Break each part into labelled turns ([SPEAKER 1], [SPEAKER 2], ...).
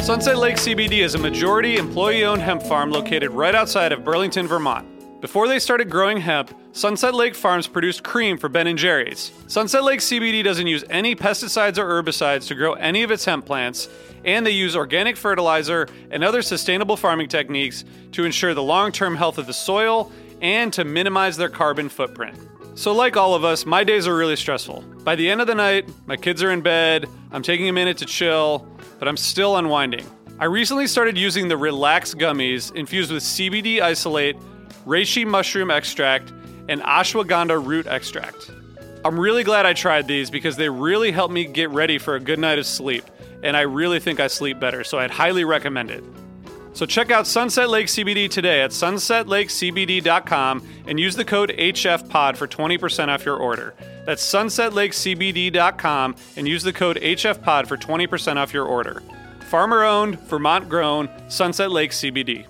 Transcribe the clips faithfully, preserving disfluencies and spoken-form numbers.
[SPEAKER 1] Sunset Lake C B D is a majority employee-owned hemp farm located right outside of Burlington, Vermont. Before they started growing hemp, Sunset Lake Farms produced cream for Ben and Jerry's. Sunset Lake C B D doesn't use any pesticides or herbicides to grow any of its hemp plants, and they use organic fertilizer and other sustainable farming techniques to ensure the long-term health of the soil and to minimize their carbon footprint. So like all of us, my days are really stressful. By the end of the night, my kids are in bed, I'm taking a minute to chill, but I'm still unwinding. I recently started using the Relax gummies infused with C B D isolate, reishi mushroom extract, and ashwagandha root extract. I'm really glad I tried these because they really helped me get ready for a good night of sleep, and I really think I sleep better, so I'd highly recommend it. So check out Sunset Lake C B D today at sunset lake c b d dot com and use the code H F pod for twenty percent off your order. That's sunset lake c b d dot com and use the code H F pod for twenty percent off your order. Farmer-owned, Vermont-grown, Sunset Lake C B D.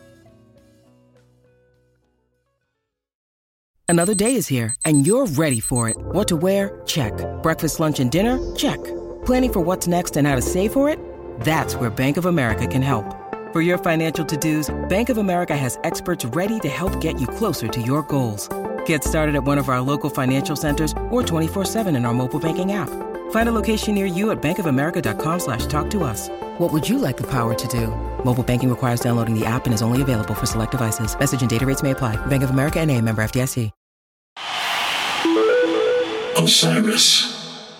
[SPEAKER 2] Another day is here, and you're ready for it. What to wear? Check. Breakfast, lunch, and dinner? Check. Planning for what's next and how to save for it? That's where Bank of America can help. For your financial to-dos, Bank of America has experts ready to help get you closer to your goals. Get started at one of our local financial centers or twenty-four seven in our mobile banking app. Find a location near you at bankofamerica.com slash talk to us. What would you like the power to do? Mobile banking requires downloading the app and is only available for select devices. Message and data rates may apply. Bank of America N A, member F D I C.
[SPEAKER 3] Osiris.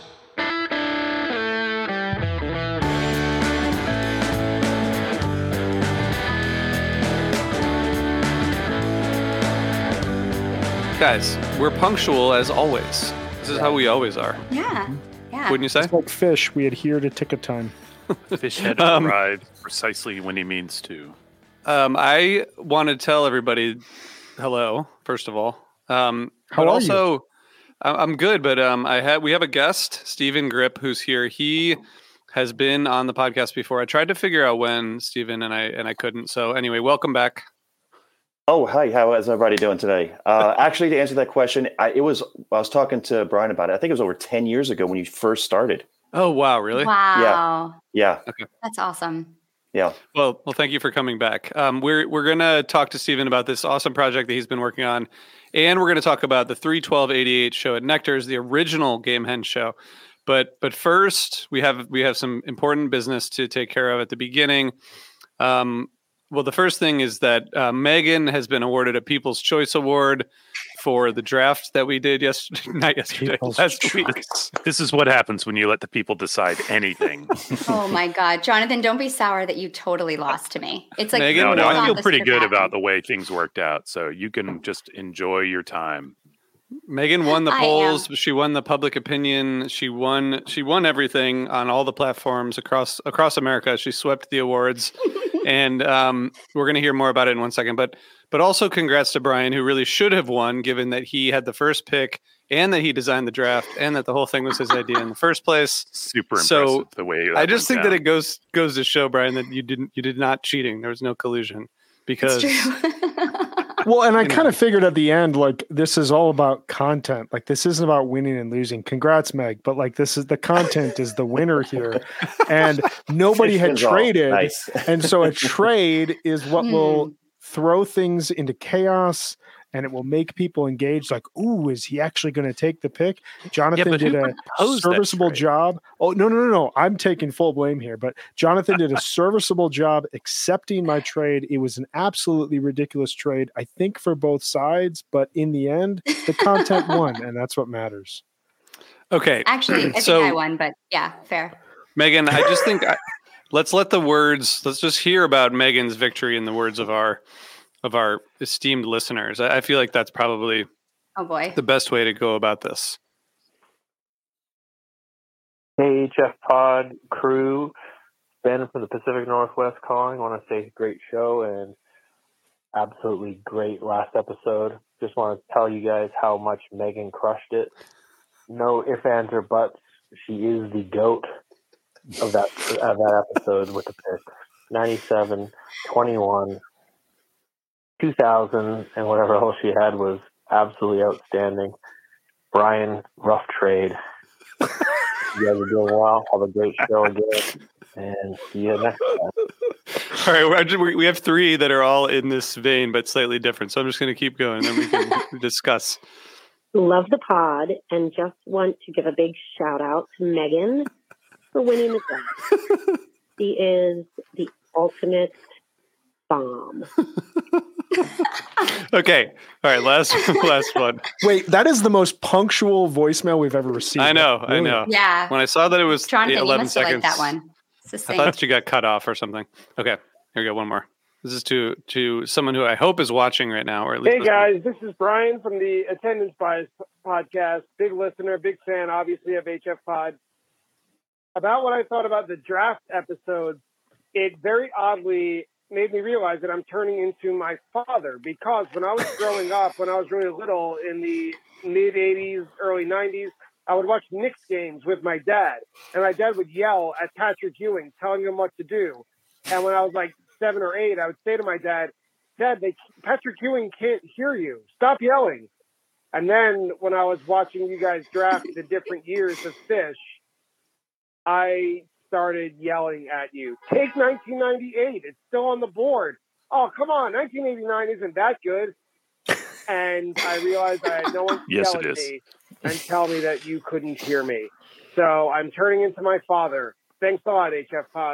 [SPEAKER 1] Guys, we're punctual as always. This is how we always are.
[SPEAKER 4] Yeah, yeah.
[SPEAKER 1] Wouldn't you say?
[SPEAKER 5] It's like fish. We adhere to ticket time.
[SPEAKER 6] Fish had to
[SPEAKER 1] Um,
[SPEAKER 6] arrive precisely when he means to.
[SPEAKER 1] Um, I want to tell everybody hello, first of all. Um,
[SPEAKER 5] How
[SPEAKER 1] but
[SPEAKER 5] are
[SPEAKER 1] also, you? I'm good, but um, I had we have a guest, Stephen Grip, who's here. He has been on the podcast before. I tried to figure out when, Stephen, and I and I couldn't. So anyway, welcome back.
[SPEAKER 7] Oh, hi. How is everybody doing today? Uh, actually, to answer that question, I, it was I was talking to Brian about it. I think it was over ten years ago when you first started.
[SPEAKER 1] Oh, wow. Really?
[SPEAKER 4] Wow.
[SPEAKER 7] Yeah.
[SPEAKER 1] Okay.
[SPEAKER 4] That's awesome.
[SPEAKER 7] Yeah.
[SPEAKER 1] Well, well, thank you for coming back. Um, we're we're gonna talk to Stephen about this awesome project that he's been working on, and we're gonna talk about the three twelve eighty-eight show at Nectar's, the original Gamehen show. But but first, we have we have some important business to take care of at the beginning. Um, well, the first thing is that uh, Megan has been awarded a People's Choice Award for the draft that we did yesterday, not yesterday,
[SPEAKER 5] People's
[SPEAKER 1] last week.
[SPEAKER 6] This is what happens when you let the people decide anything.
[SPEAKER 4] Oh my God, Jonathan, don't be sour that you totally lost to me. It's like
[SPEAKER 1] Megan,
[SPEAKER 6] no, no,
[SPEAKER 4] not
[SPEAKER 6] I feel
[SPEAKER 4] the
[SPEAKER 6] pretty
[SPEAKER 4] script
[SPEAKER 6] good
[SPEAKER 4] happened.
[SPEAKER 6] about the way things worked out. So you can just enjoy your time.
[SPEAKER 1] Megan won the
[SPEAKER 4] I
[SPEAKER 1] polls. She won the public opinion. She won. She won everything on all the platforms across across America. She swept the awards, and um, we're going to hear more about it in one second. But but also, congrats to Brian, who really should have won, given that he had the first pick and that he designed the draft and that the whole thing was his idea in the first place.
[SPEAKER 6] Super impressive
[SPEAKER 1] So,
[SPEAKER 6] the way that
[SPEAKER 1] I just
[SPEAKER 6] went
[SPEAKER 1] think
[SPEAKER 6] down.
[SPEAKER 1] that it goes goes to show, Brian, that you didn't you did not cheating. There was no collusion because.
[SPEAKER 4] It's true.
[SPEAKER 5] Well, and I
[SPEAKER 1] You know.
[SPEAKER 5] kind of figured at the end, like, this is all about content. Like, this isn't about winning and losing. Congrats, Meg. But, like, this is the content is the winner here. And nobody had
[SPEAKER 7] Fish control.
[SPEAKER 5] traded.
[SPEAKER 7] Nice.
[SPEAKER 5] And so a trade is what
[SPEAKER 4] Hmm.
[SPEAKER 5] will throw things into chaos, and it will make people engaged. Like, ooh, is he actually going to take the pick? Jonathan
[SPEAKER 6] but
[SPEAKER 5] did
[SPEAKER 6] who
[SPEAKER 5] a
[SPEAKER 6] proposed that
[SPEAKER 5] serviceable
[SPEAKER 6] trade?
[SPEAKER 5] job. Oh, no, no, no, no. I'm taking full blame here. But Jonathan did a serviceable job accepting my trade. It was an absolutely ridiculous trade, I think, for both sides. But in the end, the content won, and that's what matters.
[SPEAKER 1] Okay,
[SPEAKER 4] Actually, I think
[SPEAKER 1] So-
[SPEAKER 4] I won, but yeah, fair.
[SPEAKER 1] Megan, I just think I, let's let the words. Let's just hear about Megan's victory in the words of our of our esteemed listeners. I, I feel like that's probably
[SPEAKER 4] Oh boy.
[SPEAKER 1] the best way to go about this.
[SPEAKER 8] Hey, H F Pod crew, Ben from the Pacific Northwest calling. I want to say great show and absolutely great last episode. Just want to tell you guys how much Megan crushed it. No ifs, ands, or buts. She is the GOAT of that of that episode with the pick. ninety-seven, twenty-one, two thousand, and whatever else she had was absolutely outstanding. Brian, rough trade. You guys are doing well. Have a great show again. And see you next time.
[SPEAKER 1] All right, we're actually- we have three that are all in this vein, but slightly different. So I'm just going to keep going, and then we can discuss.
[SPEAKER 9] Love the pod, and just want to give a big shout out to Megan for winning the draft. She is the ultimate bomb.
[SPEAKER 1] Okay, all right, last last one.
[SPEAKER 5] Wait, that is the most punctual voicemail we've ever received.
[SPEAKER 1] I know, I
[SPEAKER 5] Really?
[SPEAKER 1] know.
[SPEAKER 4] Yeah.
[SPEAKER 1] When I saw that it was
[SPEAKER 4] Jonathan, you
[SPEAKER 1] eleven
[SPEAKER 4] must have
[SPEAKER 1] seconds,
[SPEAKER 4] liked that one. It's the
[SPEAKER 1] I
[SPEAKER 4] same.
[SPEAKER 1] thought you got cut off or something. Okay, here we go. One more. This is to to someone who I hope is watching right now, or at least.
[SPEAKER 10] Hey
[SPEAKER 1] listening.
[SPEAKER 10] guys, this is Brian from the Attendance Bias podcast. Big listener, big fan, obviously, of H F Pod. About what I thought about the draft episode, it very oddly made me realize that I'm turning into my father, because when I was growing up, when I was really little in the mid eighties, early nineties, I would watch Knicks games with my dad, and my dad would yell at Patrick Ewing, telling him what to do. And when I was like seven or eight, I would say to my dad, Dad, they, Patrick Ewing can't hear you. Stop yelling. And then when I was watching you guys draft the different years of Fish, I started yelling at you. Take nineteen ninety-eight. It's still on the board. Oh, come on. nineteen eighty-nine isn't that good. And I realized I had no one to
[SPEAKER 6] Yes,
[SPEAKER 10] yell
[SPEAKER 6] it
[SPEAKER 10] at
[SPEAKER 6] is.
[SPEAKER 10] me and tell me that you couldn't hear me. So I'm turning into my father. Thanks a lot, H F Pod.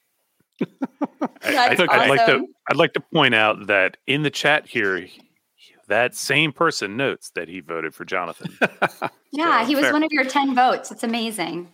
[SPEAKER 4] That's
[SPEAKER 6] I, I'd like to
[SPEAKER 4] awesome.
[SPEAKER 6] I'd like to point out that in the chat here, that same person notes that he voted for Jonathan.
[SPEAKER 4] Yeah,
[SPEAKER 6] So,
[SPEAKER 4] he was
[SPEAKER 6] fair.
[SPEAKER 4] one of your ten votes. It's amazing.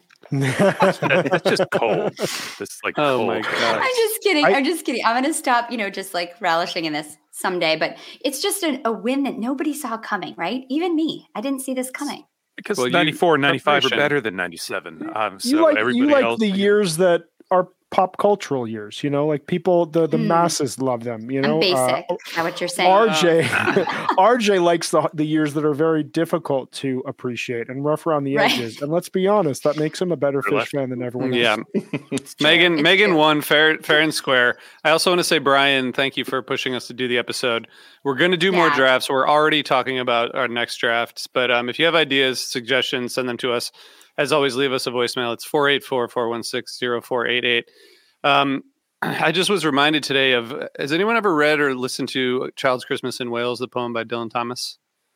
[SPEAKER 6] That's just cold. This like
[SPEAKER 1] Oh
[SPEAKER 6] cold.
[SPEAKER 1] my god.
[SPEAKER 4] I'm just kidding.
[SPEAKER 5] I-
[SPEAKER 4] I'm just kidding. I'm going to stop, you know, just like relishing in this someday. But it's just a, a win that nobody saw coming, right? Even me. I didn't see this coming.
[SPEAKER 6] Because
[SPEAKER 1] Well, you-
[SPEAKER 6] ninety-four, ninety-five are
[SPEAKER 1] preparation.
[SPEAKER 6] better than ninety-seven. Um, so
[SPEAKER 5] you like
[SPEAKER 6] everybody
[SPEAKER 5] you like
[SPEAKER 6] else,
[SPEAKER 5] the years that are pop cultural years, you know, like people, the the
[SPEAKER 4] Hmm.
[SPEAKER 5] masses love them, you know.
[SPEAKER 4] I'm basic.
[SPEAKER 5] Uh,
[SPEAKER 4] Is that what you're saying?
[SPEAKER 5] R J, R J likes the the years that are very difficult to appreciate and rough around the
[SPEAKER 4] Right.
[SPEAKER 5] edges. And let's be honest, that makes him a better
[SPEAKER 6] Really?
[SPEAKER 5] Fish fan than everyone
[SPEAKER 1] Yeah,
[SPEAKER 5] else.
[SPEAKER 1] Megan.
[SPEAKER 4] It's
[SPEAKER 1] Megan
[SPEAKER 4] true.
[SPEAKER 1] won fair, fair and square. I also want to say, Brian, thank you for pushing us to do the episode. We're going to do more
[SPEAKER 4] Yeah.
[SPEAKER 1] drafts. We're already talking about our next drafts, but um, if you have ideas, suggestions, send them to us. As always, leave us a voicemail. It's four eight four, four one six, zero four eight eight. Um, I just was reminded today of, has anyone ever read or listened to Child's Christmas in Wales, the poem by Dylan Thomas?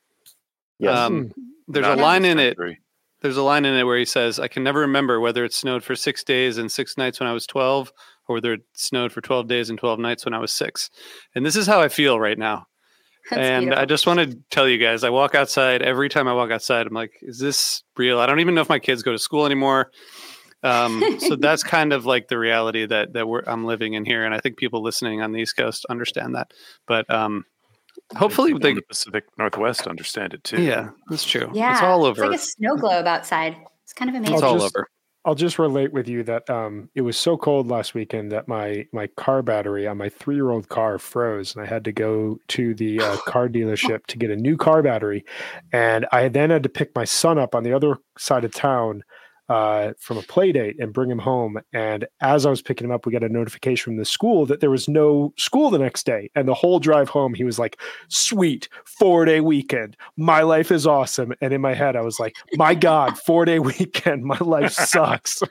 [SPEAKER 7] Yes.
[SPEAKER 1] Um, there's
[SPEAKER 6] Not
[SPEAKER 1] a line in it.
[SPEAKER 6] century.
[SPEAKER 1] There's a line in it where he says, I can never remember whether it snowed for six days and six nights when I was twelve, or whether it snowed for twelve days and twelve nights when I was six. And this is how I feel right now.
[SPEAKER 4] That's
[SPEAKER 1] and
[SPEAKER 4] beautiful.
[SPEAKER 1] I just want to tell you guys, I walk outside, every time I walk outside, I'm like, is this real? I don't even know if my kids go to school anymore. Um, so that's kind of like the reality that, that we're, I'm living in here. And I think people listening on the East Coast understand that. But um, hopefully
[SPEAKER 6] People
[SPEAKER 1] they,
[SPEAKER 6] in the Pacific Northwest understand it too.
[SPEAKER 1] yeah, that's true.
[SPEAKER 4] Yeah.
[SPEAKER 1] It's all over.
[SPEAKER 4] It's like a snow globe outside. It's kind of amazing.
[SPEAKER 1] It's
[SPEAKER 5] I'll
[SPEAKER 1] all
[SPEAKER 5] just-
[SPEAKER 1] over.
[SPEAKER 5] I'll just relate with you that um, it was so cold last weekend that my my car battery on my three year old car froze, and I had to go to the uh, car dealership to get a new car battery, and I then had to pick my son up on the other side of town uh, from a play date and bring him home. And as I was picking him up, we got a notification from the school that there was no school the next day. And the whole drive home, he was like, "Sweet four day weekend, my life is awesome." And in my head, I was like, "My God, four day weekend, my life sucks."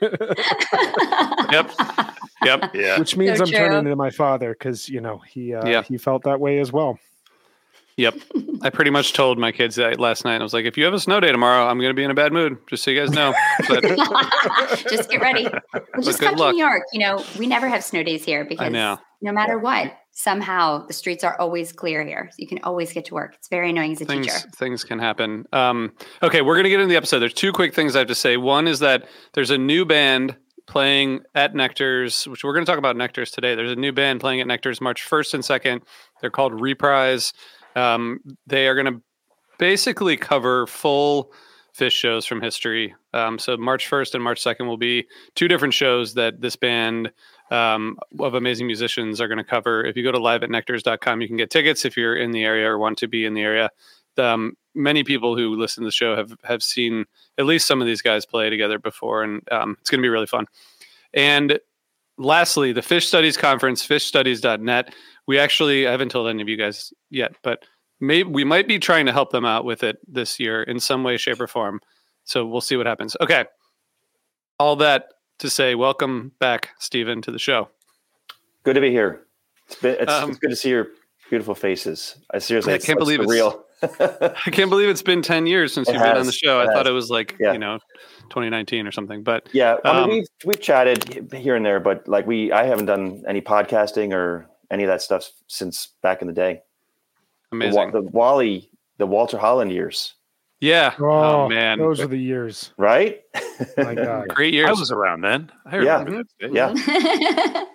[SPEAKER 1] Yep. Yep.
[SPEAKER 6] Yeah.
[SPEAKER 5] Which means
[SPEAKER 4] So
[SPEAKER 5] I'm turning
[SPEAKER 4] true.
[SPEAKER 5] into my father because you know he uh,
[SPEAKER 1] Yeah.
[SPEAKER 5] he felt that way as well.
[SPEAKER 1] Yep. I pretty much told my kids that last night. I was like, if you have a snow day tomorrow, I'm going to be in a bad mood, just so you guys know. But
[SPEAKER 4] Just get ready. Well, just
[SPEAKER 1] good
[SPEAKER 4] come to
[SPEAKER 1] luck.
[SPEAKER 4] New York. You know, we never have snow days here because
[SPEAKER 1] know.
[SPEAKER 4] no matter what, somehow the streets are always clear here. So you can always get to work. It's very annoying as a
[SPEAKER 1] things
[SPEAKER 4] teacher.
[SPEAKER 1] things can happen. Um, okay, we're going to get into the episode. There's two quick things I have to say. One is that there's a new band playing at Nectar's, which we're going to talk about Nectar's today. There's a new band playing at Nectar's March first and second. They're called Reprise. Um, they are going to basically cover full Fish shows from history. Um, so March first and March second will be two different shows that this band um, of amazing musicians are going to cover. If you go to live at nectars dot com, you can get tickets if you're in the area or want to be in the area. Um, many people who listen to the show have, have seen at least some of these guys play together before, and um, it's going to be really fun. And lastly, the Fish Studies Conference, fish studies dot net. We actually, I haven't told any of you guys yet, but maybe we might be trying to help them out with it this year in some way, shape, or form. So we'll see what happens. Okay. All that to say welcome back, Stephen, to the show.
[SPEAKER 7] Good to be here. It's been it's,
[SPEAKER 1] Um,
[SPEAKER 7] it's good to see your beautiful faces. I seriously
[SPEAKER 1] I
[SPEAKER 7] it's,
[SPEAKER 1] can't
[SPEAKER 7] it's
[SPEAKER 1] believe it's-
[SPEAKER 7] real.
[SPEAKER 1] I can't believe it's been ten years since
[SPEAKER 7] It
[SPEAKER 1] you've been on
[SPEAKER 7] has.
[SPEAKER 1] the show.
[SPEAKER 7] It
[SPEAKER 1] I thought
[SPEAKER 7] has.
[SPEAKER 1] it was like,
[SPEAKER 7] Yeah.
[SPEAKER 1] you know, twenty nineteen or something. But
[SPEAKER 7] Yeah, I mean
[SPEAKER 1] um,
[SPEAKER 7] we've we've chatted here and there, but like we I haven't done any podcasting or any of that stuff since back in the day.
[SPEAKER 1] amazing.
[SPEAKER 7] The, Wa- the Wally, the Walter Holland years,
[SPEAKER 1] yeah.
[SPEAKER 5] Oh,
[SPEAKER 1] Oh, man.
[SPEAKER 5] those are the years.
[SPEAKER 7] right?
[SPEAKER 5] My God.
[SPEAKER 1] Great years.
[SPEAKER 6] I was around then. I
[SPEAKER 7] Yeah.
[SPEAKER 6] remember that.
[SPEAKER 7] Yeah.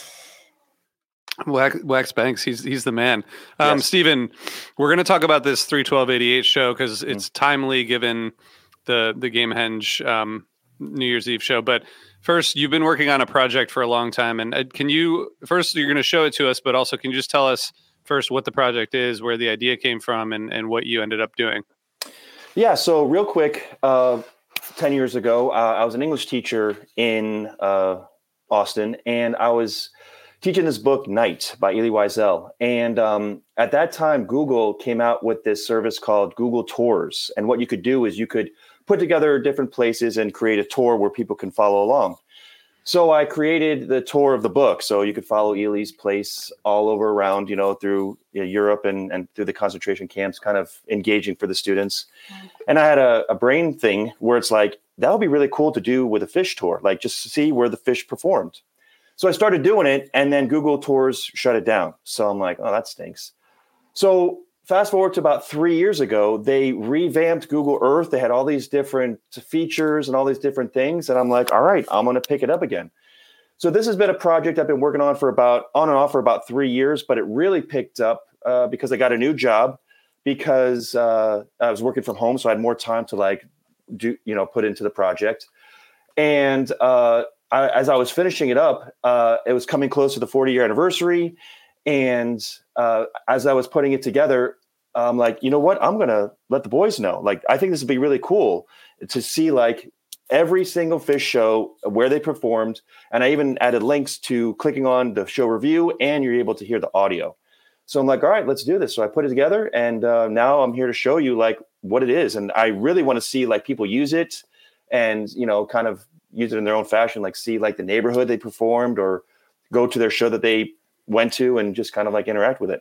[SPEAKER 1] Wax, Wax Banks, he's he's the man. Um,
[SPEAKER 7] Yes.
[SPEAKER 1] Stephen, we're going to talk about this three twelve eighty-eight show because
[SPEAKER 7] Mm.
[SPEAKER 1] it's timely given the the Gamehenge um, New Year's Eve show. But first, you've been working on a project for a long time, and uh, can you first you're going to show it to us, but also can you just tell us first what the project is, where the idea came from, and and what you ended up doing?
[SPEAKER 7] Yeah. So real quick, uh, ten years ago, uh, I was an English teacher in uh, Austin, and I was teaching this book, Night, by Elie Wiesel. And um, at that time, Google came out with this service called Google Tours. And what you could do is you could put together different places and create a tour where people can follow along. So I created the tour of the book. So you could follow Elie's place all over around, you know, through you know, Europe and, and through the concentration camps, kind of engaging for the students. And I had a, a brain thing where it's like, that would be really cool to do with a fish tour, like just to see where the fish performed. So I started doing it, and then Google Tours shut it down. So I'm like, oh, that stinks. So fast forward to about three years ago, they revamped Google Earth. They had all these different features and all these different things. And I'm like, all right, I'm going to pick it up again. So this has been a project I've been working on for about on and off for about three years, but it really picked up uh, because I got a new job because uh, I was working from home. So I had more time to like do, you know, put into the project. And uh, I, as I was finishing it up, uh, it was coming close to the forty year anniversary. And uh, as I was putting it together, I'm like, you know what? I'm going to let the boys know. Like, I think this would be really cool to see like every single fish show where they performed. And I even added links to clicking on the show review, and you're able to hear the audio. So I'm like, all right, let's do this. So I put it together, and uh, now I'm here to show you like what it is. And I really want to see like people use it and, you know, kind of use it in their own fashion, like see like the neighborhood they performed or go to their show that they went to and just kind of like interact with it.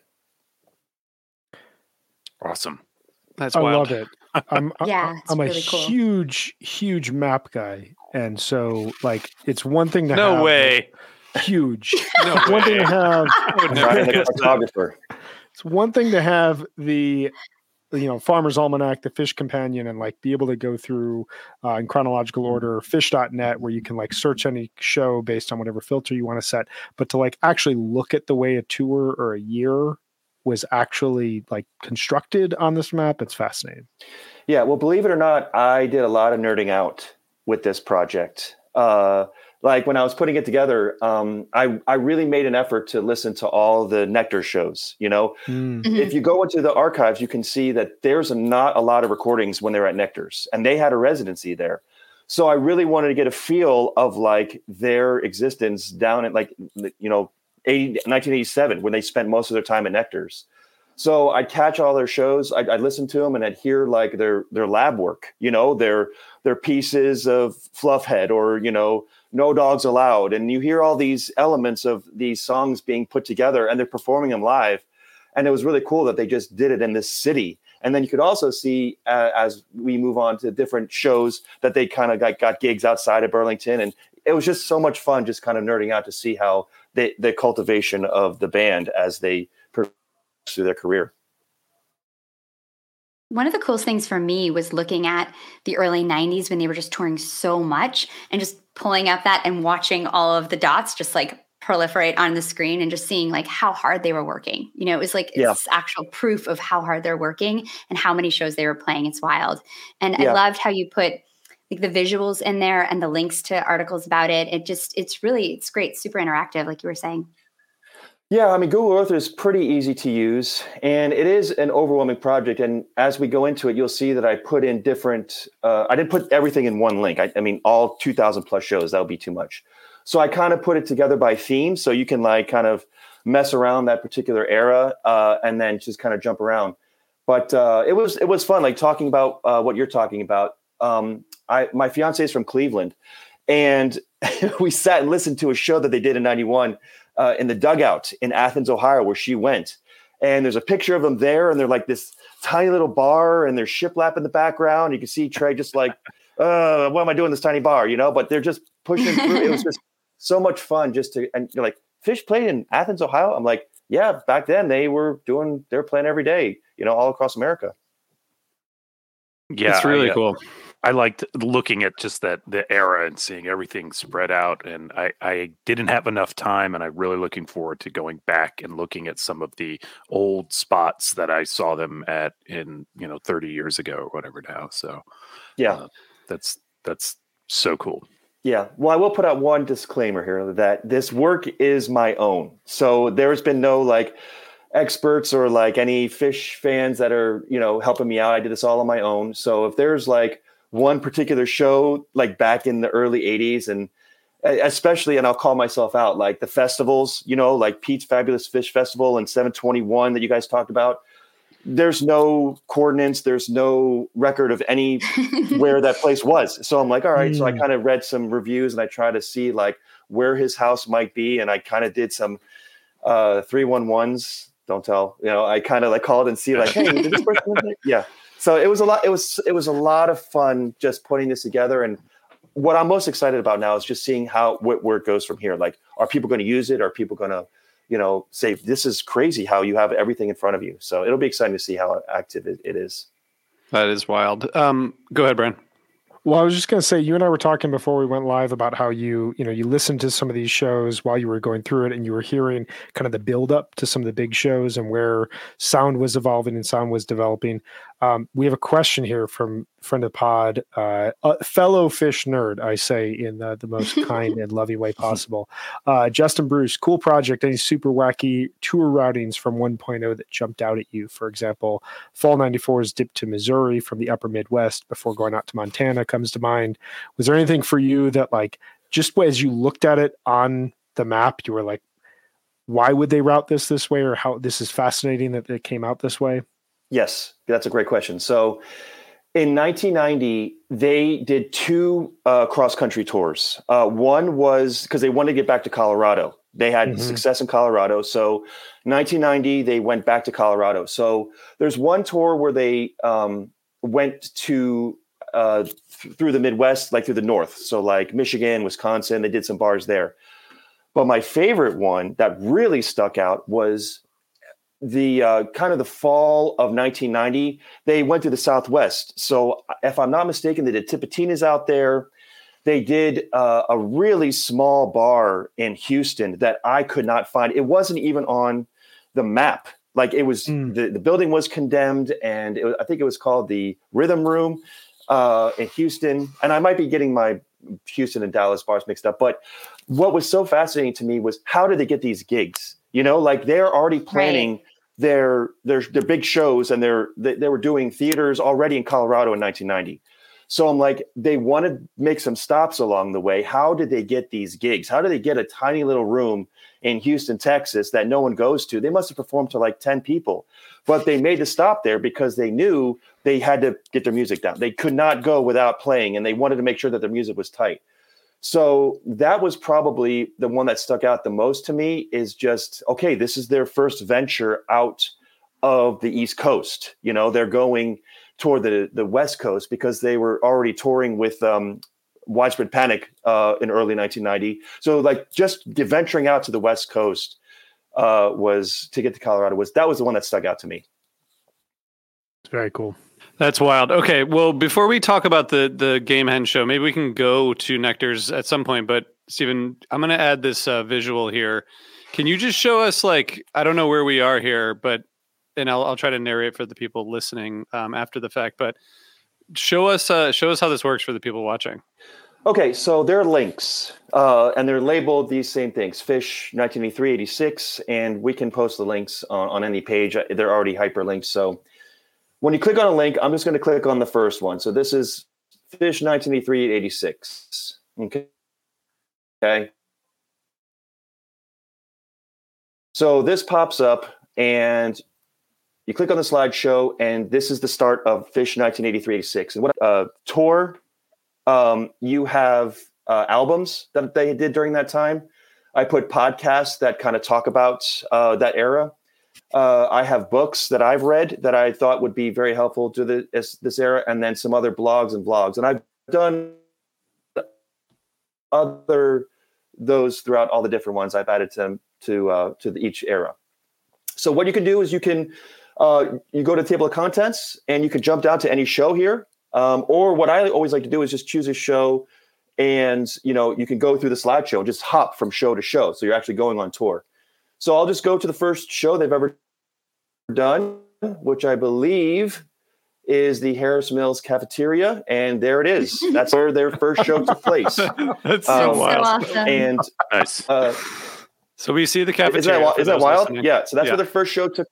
[SPEAKER 6] Awesome.
[SPEAKER 1] That's
[SPEAKER 5] I
[SPEAKER 1] wild.
[SPEAKER 5] love it. I'm,
[SPEAKER 4] Yeah, it's
[SPEAKER 5] I'm a
[SPEAKER 4] really cool.
[SPEAKER 5] huge, huge map guy. And so like, it's one thing to have
[SPEAKER 1] No way.
[SPEAKER 5] huge.
[SPEAKER 1] No
[SPEAKER 5] It's one thing
[SPEAKER 1] way.
[SPEAKER 5] to have,
[SPEAKER 1] I would never
[SPEAKER 7] Brian, the
[SPEAKER 1] guess that.
[SPEAKER 7] photographer.
[SPEAKER 5] it's one thing to have the, you know, Farmer's Almanac, the Fish Companion, and like be able to go through uh, in chronological order, fish dot net, where you can like search any show based on whatever filter you want to set. But to like actually look at the way a tour or a year was actually like constructed on this map, it's fascinating.
[SPEAKER 7] Yeah, well, believe it or not, I did a lot of nerding out with this project. Uh, like when I was putting it together, um, I, I really made an effort to listen to all the Nectar shows. You know,
[SPEAKER 5] Mm.
[SPEAKER 7] if you go into the archives, you can see that there's a, not a lot of recordings when they're at Nectar's, and they had a residency there. So I really wanted to get a feel of like their existence down at like, you know, eighty, nineteen eighty-seven, when they spent most of their time at Nectar's. So I'd catch all their shows, I'd, I'd listen to them, and I'd hear like their their lab work, you know, their their pieces of Fluffhead or, you know, No Dogs Allowed. And you hear all these elements of these songs being put together, and they're performing them live. And it was really cool that they just did it in this city. And then you could also see uh, as we move on to different shows that they kind of got, got gigs outside of Burlington. And it was just so much fun just kind of nerding out to see how they, the cultivation of the band as they progress through their career.
[SPEAKER 4] One of the coolest things for me was looking at the early nineties when they were just touring so much and just pulling up that and watching all of the dots just like proliferate on the screen and just seeing like how hard they were working. You know, it was like
[SPEAKER 7] Yeah.
[SPEAKER 4] it's actual proof of how hard they're working and how many shows they were playing. It's wild. And
[SPEAKER 7] Yeah.
[SPEAKER 4] I loved how you put like the visuals in there and the links to articles about it. It just, it's really, it's great. Super interactive, like you were saying.
[SPEAKER 7] Yeah, I mean, Google Earth is pretty easy to use, and it is an overwhelming project. And as we go into it, you'll see that I put in different, uh, I didn't put everything in one link. I, I mean, all two thousand plus shows, that would be too much. So I kind of put it together by theme. So you can like kind of mess around that particular era uh, and then just kind of jump around. But uh, it was, it was fun, like talking about uh, what you're talking about. Um, I, my fiance is from Cleveland. And we sat and listened to a show that they did in ninety-one uh, in the dugout in Athens, Ohio, where she went. And there's a picture of them there, and they're like this tiny little bar, and there's shiplap in the background. You can see Trey just like, uh, what am I doing in this tiny bar, you know? But they're just pushing through. It was just so much fun just to, and you're like, Fish played in Athens, Ohio? I'm like, yeah, back then they were doing, they were playing every day, you know, all across America.
[SPEAKER 6] Yeah,
[SPEAKER 1] it's really
[SPEAKER 6] I, uh,
[SPEAKER 1] cool.
[SPEAKER 6] I liked looking at just that the era and seeing everything spread out. And I, I didn't have enough time, and I'm really looking forward to going back and looking at some of the old spots that I saw them at in, you know, thirty years ago or whatever now. So
[SPEAKER 7] yeah,
[SPEAKER 6] uh, that's, that's so cool.
[SPEAKER 7] Yeah. Well, I will put out one disclaimer here that this work is my own. So there's been no like experts or like any Fish fans that are, you know, helping me out. I did this all on my own. So if there's like one particular show, like back in the early eighties, and especially, and I'll call myself out, like the festivals, you know, like Pete's Fabulous Fish Festival and seven twenty-one that you guys talked about. There's no coordinates. There's no record of any where that place was. So I'm like, all right. Mm. So I kind of read some reviews and I tried to see like where his house might be. And I kind of did some uh, three one ones. Don't tell, you know, I kind of like called and see like, hey, did this person live there? Yeah. So it was a lot. It was, it was a lot of fun just putting this together. And what I'm most excited about now is just seeing how, wh- where it goes from here. Like, are people going to use it? Are people going to, you know, say, this is crazy how you have everything in front of you. So it'll be exciting to see how active it, it is.
[SPEAKER 1] That is wild. Um, go ahead, Brian.
[SPEAKER 5] Well, I was just going to say, you and I were talking before we went live about how you, you know, you listened to some of these shows while you were going through it, and you were hearing kind of the build up to some of the big shows and where sound was evolving and sound was developing. Um, we have a question here from friend of the pod, uh, a fellow Fish nerd, I say in the, the most kind and loving way possible. Uh, Justin Bruce, cool project. Any super wacky tour routings from one point oh that jumped out at you? For example, Fall ninety-four's dip to Missouri from the upper Midwest before going out to Montana comes to mind. Was there anything for you that, like, just as you looked at it on the map, you were like, why would they route this this way, or how this is fascinating that it came out this way?
[SPEAKER 7] Yes, that's a great question. So in nineteen ninety, they did two uh, cross-country tours. Uh, one was because they wanted to get back to Colorado. They had mm-hmm. success in Colorado. So nineteen ninety, they went back to Colorado. So there's one tour where they um, went to uh, th- through the Midwest, like through the North. So like Michigan, Wisconsin, they did some bars there. But my favorite one that really stuck out was the uh, kind of the fall of nineteen ninety. They went to the Southwest. So if I'm not mistaken, they did Tipitina's out there. They did uh, a really small bar in Houston that I could not find. It wasn't even on the map. Like it was, mm. the, the building was condemned, and it was, I think it was called the Rhythm Room uh, in Houston. And I might be getting my Houston and Dallas bars mixed up. But what was so fascinating to me was, how did they get these gigs? You know, like they're already planning right. their, their their big shows, and they're they, they were doing theaters already in Colorado in nineteen ninety. So I'm like, they want to make some stops along the way. How did they get these gigs? How did they get a tiny little room in Houston, Texas that no one goes to? They must have performed to like ten people, but they made a stop there because they knew they had to get their music down. They could not go without playing, and they wanted to make sure that their music was tight. So that was probably the one that stuck out the most to me, is just, okay, this is their first venture out of the East Coast. You know, they're going toward the, the West Coast because they were already touring with um, Widespread Panic uh, in early nineteen ninety. So like just venturing out to the West Coast uh, was to get to Colorado was, that was the one that stuck out to me.
[SPEAKER 5] It's very cool.
[SPEAKER 1] That's wild. Okay, well, before we talk about the the Game Hen show, maybe we can go to Nectar's at some point. But Stephen, I'm going to add this uh, visual here. Can you just show us, like, I don't know where we are here, but and I'll I'll try to narrate for the people listening um, after the fact. But show us uh, show us how this works for the people watching.
[SPEAKER 7] Okay, so there are links, uh, and they're labeled these same things: Fish nineteen eighty-three, eighty-six, and we can post the links on, on any page. They're already hyperlinked, so. When you click on a link, I'm just going to click on the first one. So this is Fish nineteen eighty-three, eighty-six. Okay. Okay. So this pops up, and you click on the slideshow, and this is the start of Fish nineteen eighty-three, eighty-six. And what uh, tour? Um, you have uh, albums that they did during that time. I put podcasts that kind of talk about uh, that era. Uh, I have books that I've read that I thought would be very helpful to the, this, this era, and then some other blogs and blogs. And I've done other those throughout all the different ones. I've added to to uh, to the, each era. So what you can do is you can uh, you go to the table of contents and you can jump down to any show here. Um, or what I always like to do is just choose a show, and you know you can go through the slideshow and just hop from show to show. So you're actually going on tour. So I'll just go to the first show they've ever done, which I believe is the Harris Mills Cafeteria, and there it is. That's where their first show took place.
[SPEAKER 1] That's so
[SPEAKER 7] um,
[SPEAKER 1] wild.
[SPEAKER 4] awesome.
[SPEAKER 7] And
[SPEAKER 6] Nice.
[SPEAKER 7] uh,
[SPEAKER 1] So we see the cafeteria.
[SPEAKER 7] Isn't that, wi-
[SPEAKER 1] for
[SPEAKER 7] isn't that
[SPEAKER 1] those
[SPEAKER 7] wild?
[SPEAKER 1] listening.
[SPEAKER 7] Yeah. So that's
[SPEAKER 1] Yeah.
[SPEAKER 7] where their first show took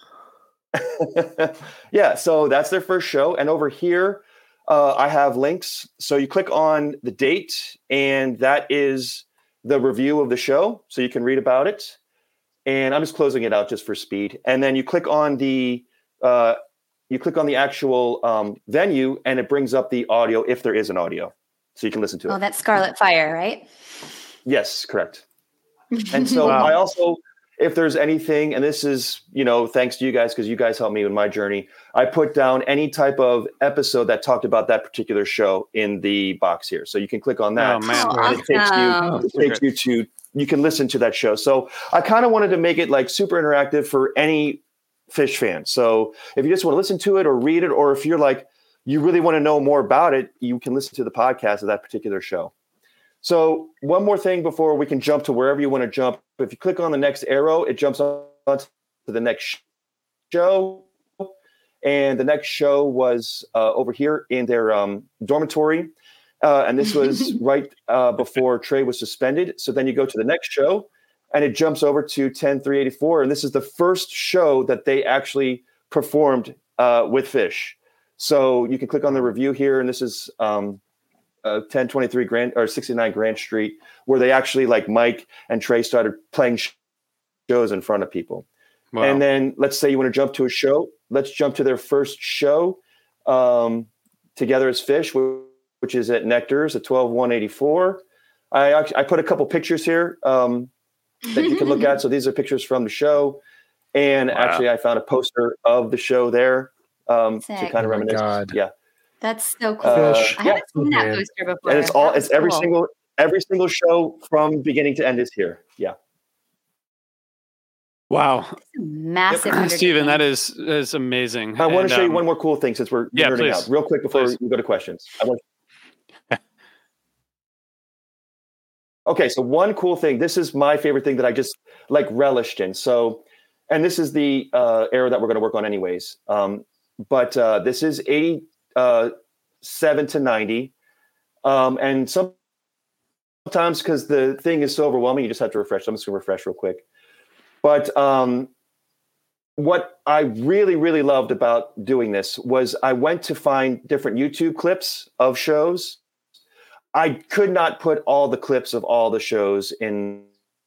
[SPEAKER 7] place. Yeah. So that's their first show. And over here, uh, I have links. So you click on the date, and that is the review of the show. So you can read about it. And I'm just closing it out just for speed. And then you click on the uh, you click on the actual um, venue, and it brings up the audio if there is an audio, so you can listen to it.
[SPEAKER 4] Oh, that's Scarlet Fire, right?
[SPEAKER 7] Yes, correct. And so
[SPEAKER 1] Wow.
[SPEAKER 7] I also, if there's anything, and this is, you know, thanks to you guys, because you guys helped me with my journey, I put down any type of episode that talked about that particular show in the box here. So you can click on that.
[SPEAKER 1] Oh, man.
[SPEAKER 4] Oh,
[SPEAKER 7] And it takes
[SPEAKER 4] awesome.
[SPEAKER 7] you, it takes you to, you can listen to that show. So I kind of wanted to make it like super interactive for any Phish fan. So if you just want to listen to it or read it, or if you're like, you really want to know more about it, you can listen to the podcast of that particular show. So one more thing before we can jump to wherever you want to jump. If you click on the next arrow, it jumps on to the next show. And the next show was uh, over here in their um, dormitory. Uh, and this was right uh, before Trey was suspended. So then you go to the next show, and it jumps over to ten three eighty-four. And this is the first show that they actually performed uh, with Phish. So you can click on the review here. And this is um, uh, ten twenty-three Grand or sixty-nine Grant Street, where they actually, like Mike and Trey, started playing sh- shows in front of people.
[SPEAKER 1] Wow.
[SPEAKER 7] And then let's say you want to jump to a show. Let's jump to their first show um, together as Phish, which is at Nectar's at twelve one eighty-four. I actually, I put a couple pictures here um, that you can look at. So these are pictures from the show. And
[SPEAKER 6] Wow.
[SPEAKER 7] actually I found a poster of the show there um, to
[SPEAKER 4] Sick.
[SPEAKER 7] kind of
[SPEAKER 5] Oh my
[SPEAKER 7] reminisce.
[SPEAKER 5] God.
[SPEAKER 7] Yeah.
[SPEAKER 4] That's so cool.
[SPEAKER 7] Uh,
[SPEAKER 5] Phish.
[SPEAKER 4] I
[SPEAKER 7] yeah.
[SPEAKER 4] haven't seen that
[SPEAKER 5] Man.
[SPEAKER 4] poster before.
[SPEAKER 7] And it's all,
[SPEAKER 4] That was
[SPEAKER 7] it's every
[SPEAKER 4] cool.
[SPEAKER 7] single, every single show from beginning to end is here. Yeah.
[SPEAKER 1] Wow.
[SPEAKER 4] Massive.
[SPEAKER 1] Steven,
[SPEAKER 4] undertaking.
[SPEAKER 1] that is is amazing.
[SPEAKER 7] I want
[SPEAKER 1] And,
[SPEAKER 7] to show
[SPEAKER 1] um,
[SPEAKER 7] you one more cool thing since we're
[SPEAKER 1] yeah,
[SPEAKER 7] nerding
[SPEAKER 1] please.
[SPEAKER 7] out real quick before
[SPEAKER 1] Please.
[SPEAKER 7] we go to questions. I want Okay, so one cool thing. This is my favorite thing that I just like relished in. So, and this is the uh, era that we're going to work on anyways. Um, but uh, this is eighty-seven to ninety. Um, and some, sometimes because the thing is so overwhelming, you just have to refresh. I'm just going to refresh real quick. But um, what I really, really loved about doing this was I went to find different YouTube clips of shows. I could not put all the clips of all the shows in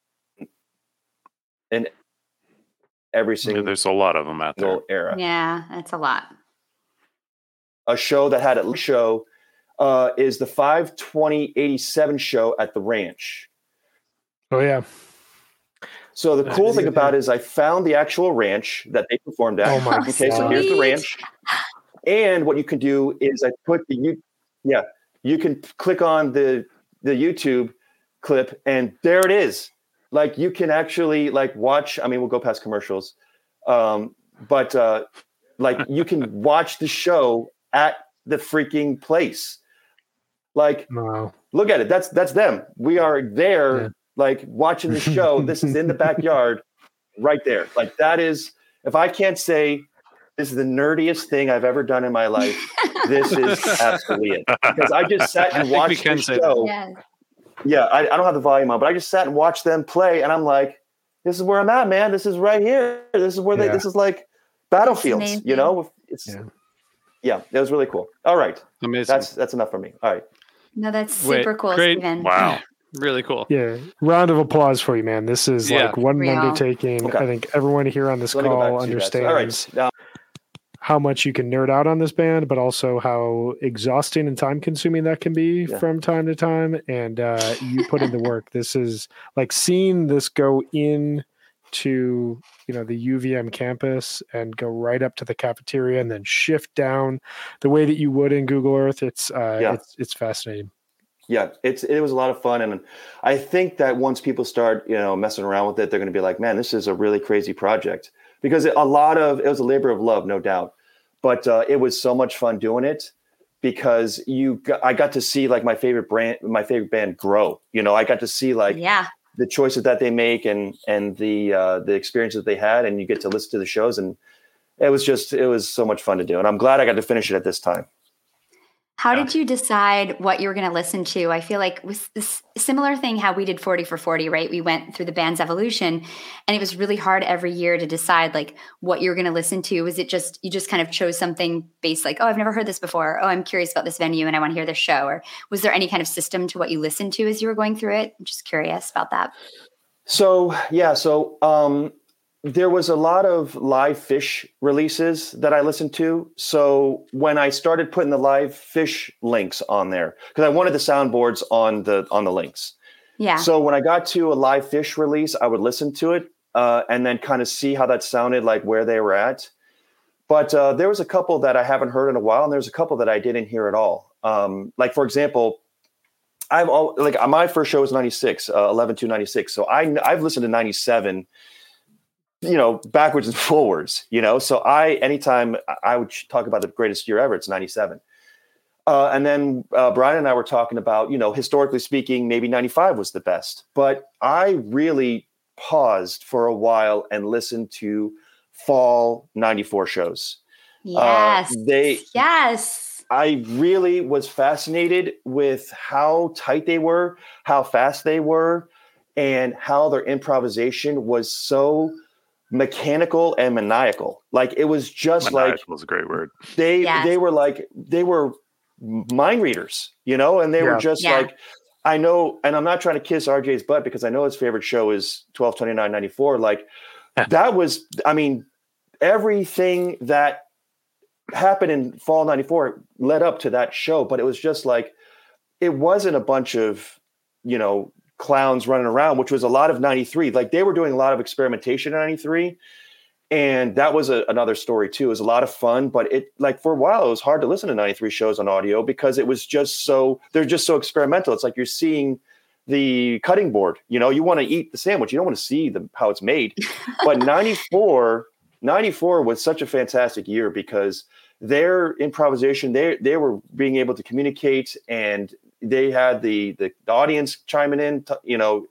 [SPEAKER 7] in every
[SPEAKER 6] Yeah,
[SPEAKER 7] single
[SPEAKER 6] there's a lot of them out there.
[SPEAKER 7] era.
[SPEAKER 4] Yeah, that's a lot.
[SPEAKER 7] A show that had a show uh, is the five twenty eighty-seven show at the ranch.
[SPEAKER 5] Oh yeah.
[SPEAKER 7] So the
[SPEAKER 5] Nice.
[SPEAKER 7] cool thing about it is I found the actual ranch that they performed at.
[SPEAKER 5] Oh my
[SPEAKER 7] Okay, so here's the
[SPEAKER 4] Sweet.
[SPEAKER 7] ranch. And what you can do is I put the you yeah, you can click on the the YouTube clip and there it is. Like you can actually like watch, I mean we'll go past commercials. Um, but uh like you can watch the show at the freaking place. Like
[SPEAKER 5] Wow.
[SPEAKER 7] look at it. That's that's them. We are there
[SPEAKER 5] Yeah.
[SPEAKER 7] like watching the show. This is in the backyard right there. Like that is, if I can't say this is the nerdiest thing I've ever done in my life, this is absolutely it. Because I just sat
[SPEAKER 1] I
[SPEAKER 7] and
[SPEAKER 1] think we
[SPEAKER 7] watched
[SPEAKER 1] can
[SPEAKER 7] the
[SPEAKER 1] say
[SPEAKER 7] show.
[SPEAKER 4] Yeah.
[SPEAKER 7] Yeah, I, I don't have the volume on, but I just sat and watched them play, and I'm like, this is where I'm at, man. This is right here. This is where they.
[SPEAKER 5] Yeah.
[SPEAKER 7] This is like battlefields.
[SPEAKER 4] amazing.
[SPEAKER 7] You know, it's
[SPEAKER 5] Yeah.
[SPEAKER 7] yeah, that was really cool. All right,
[SPEAKER 1] Amazing.
[SPEAKER 7] that's that's enough for me. All right.
[SPEAKER 4] No, that's
[SPEAKER 1] Wait,
[SPEAKER 4] super cool,
[SPEAKER 1] great.
[SPEAKER 4] Steven.
[SPEAKER 6] Wow.
[SPEAKER 1] Really cool.
[SPEAKER 5] Yeah. Round of applause for you, man. This is
[SPEAKER 1] Yeah.
[SPEAKER 5] like one
[SPEAKER 4] Real.
[SPEAKER 5] undertaking.
[SPEAKER 7] Okay.
[SPEAKER 5] I think everyone here on this
[SPEAKER 7] So let me go
[SPEAKER 5] call
[SPEAKER 7] back to you guys.
[SPEAKER 5] understands.
[SPEAKER 7] All right. Now,
[SPEAKER 5] how much you can nerd out on this band, but also how exhausting and time consuming that can be yeah. from time to time. And uh, you put in the work. This is like seeing this go in to, you know, the U V M campus and go right up to the cafeteria and then shift down the way that you would in Google Earth. It's, uh,
[SPEAKER 7] yeah.
[SPEAKER 5] it's, it's fascinating.
[SPEAKER 7] Yeah, it's it was a lot of fun, and I think that once people start, you know, messing around with it, they're going to be like, "Man, this is a really crazy project." Because a lot of it was a labor of love, no doubt, but uh, it was so much fun doing it because you, got, I got to see like my favorite brand, my favorite band grow. You know, I got to see like
[SPEAKER 4] yeah.
[SPEAKER 7] the choices that they make and and the uh, the experiences they had, and you get to listen to the shows, and it was just it was so much fun to do, and I'm glad I got to finish it at this time.
[SPEAKER 4] How did you decide what you were going to listen to? I feel like it was this similar thing how we did forty for forty, right? We went through the band's evolution, and it was really hard every year to decide like what you're going to listen to. Was it just, you just kind of chose something based like, oh, I've never heard this before. Oh, I'm curious about this venue and I want to hear this show. Or was there any kind of system to what you listened to as you were going through it? I'm just curious about that.
[SPEAKER 7] So, yeah. So, um, there was a lot of live fish releases that I listened to. So when I started putting the live fish links on there, because I wanted the soundboards on the on the links.
[SPEAKER 4] Yeah.
[SPEAKER 7] So when I got to a live fish release, I would listen to it uh, and then kind of see how that sounded, like where they were at. But uh, there was a couple that I haven't heard in a while, and there's a couple that I didn't hear at all. Um, like for example, I've all, like my first show was ninety-six, uh, eleven two ninety-six. So I I've listened to ninety-seven. You know, backwards and forwards, you know, so I, anytime I would talk about the greatest year ever, it's ninety-seven. Uh, and then uh, Brian and I were talking about, you know, historically speaking, maybe ninety-five was the best, but I really paused for a while and listened to fall ninety-four shows.
[SPEAKER 4] Yes.
[SPEAKER 7] Uh, they,
[SPEAKER 4] yes.
[SPEAKER 7] I really was fascinated with how tight they were, how fast they were, and how their improvisation was so mechanical and maniacal. Like it was just
[SPEAKER 6] maniacal
[SPEAKER 7] like
[SPEAKER 6] was a great word.
[SPEAKER 7] They
[SPEAKER 4] yes.
[SPEAKER 7] they were like they were mind readers, you know, and they yeah. were just
[SPEAKER 4] yeah.
[SPEAKER 7] like, I know, and I'm not trying to kiss R J's butt because I know his favorite show is twelve twenty-nine ninety-four. Like that was, I mean, everything that happened in fall ninety-four led up to that show, but it was just like it wasn't a bunch of, you know, clowns running around, which was a lot of ninety-three. Like they were doing a lot of experimentation in ninety-three. And that was a, another story too. It was a lot of fun, but it like for a while, it was hard to listen to ninety-three shows on audio because it was just so, they're just so experimental. It's like you're seeing the cutting board, you know, you want to eat the sandwich. You don't want to see the, how it's made. But ninety-four, ninety-four was such a fantastic year because their improvisation, they, they were being able to communicate, and they had the, the, the audience chiming in, t- you know,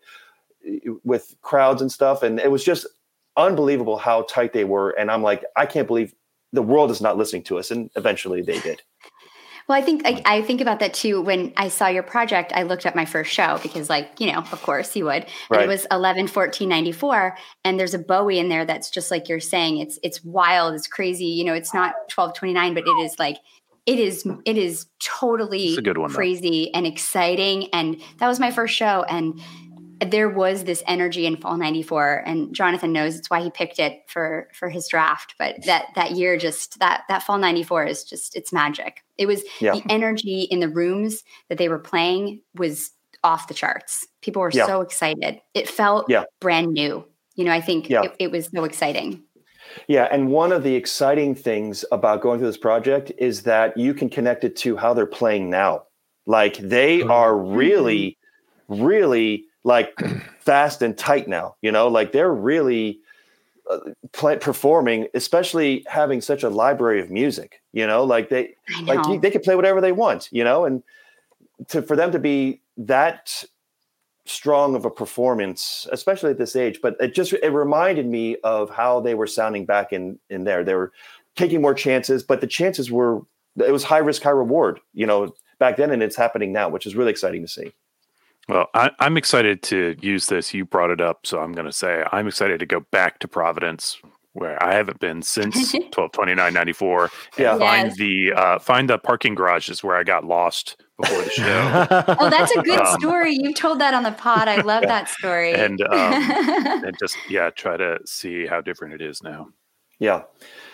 [SPEAKER 7] with crowds and stuff. And it was just unbelievable how tight they were. And I'm like, I can't believe the world is not listening to us. And eventually they did.
[SPEAKER 4] Well, I think I, I think about that too. When I saw your project, I looked at my first show because, like, you know, of course you would.
[SPEAKER 7] Right.
[SPEAKER 4] And it was eleven fourteen ninety-four, and there's a Bowie in there that's just like you're saying. It's it's wild, it's crazy. You know, it's not twelve twenty-nine, but it is like it is it is totally
[SPEAKER 6] a good one,
[SPEAKER 4] crazy
[SPEAKER 6] though.
[SPEAKER 4] And exciting. And that was my first show, and there was this energy in fall ninety-four, and Jonathan knows it's why he picked it for, for his draft. But that, that year, just that, that fall ninety-four is just, it's magic. It was
[SPEAKER 7] yeah.
[SPEAKER 4] the energy in the rooms that they were playing was off the charts. People were
[SPEAKER 7] yeah.
[SPEAKER 4] so excited. It felt
[SPEAKER 7] yeah.
[SPEAKER 4] brand new. You know, I think
[SPEAKER 7] yeah.
[SPEAKER 4] it, it was so exciting.
[SPEAKER 7] Yeah. And one of the exciting things about going through this project is that you can connect it to how they're playing now. Like they are really, really like fast and tight now, you know, like they're really uh, play, performing, especially having such a library of music, you know, like they, like you, they can play whatever they want, you know, and to, for them to be that strong of a performance, especially at this age, but it just, it reminded me of how they were sounding back in, in there. They were taking more chances, but the chances were, it was high risk, high reward, you know, back then, and it's happening now, which is really exciting to see.
[SPEAKER 6] Well, I, I'm excited to use this. You brought it up, so I'm going to say I'm excited to go back to Providence, where I haven't been since twelve twenty-nine ninety-four, and
[SPEAKER 7] yeah.
[SPEAKER 6] find
[SPEAKER 4] Yes.
[SPEAKER 6] the uh, find the parking garages where I got lost before the show.
[SPEAKER 4] Oh, that's a good
[SPEAKER 6] Um,
[SPEAKER 4] story. You've told that on the pod. I love that story.
[SPEAKER 6] and um, and just yeah, try to see how different it is now.
[SPEAKER 7] Yeah.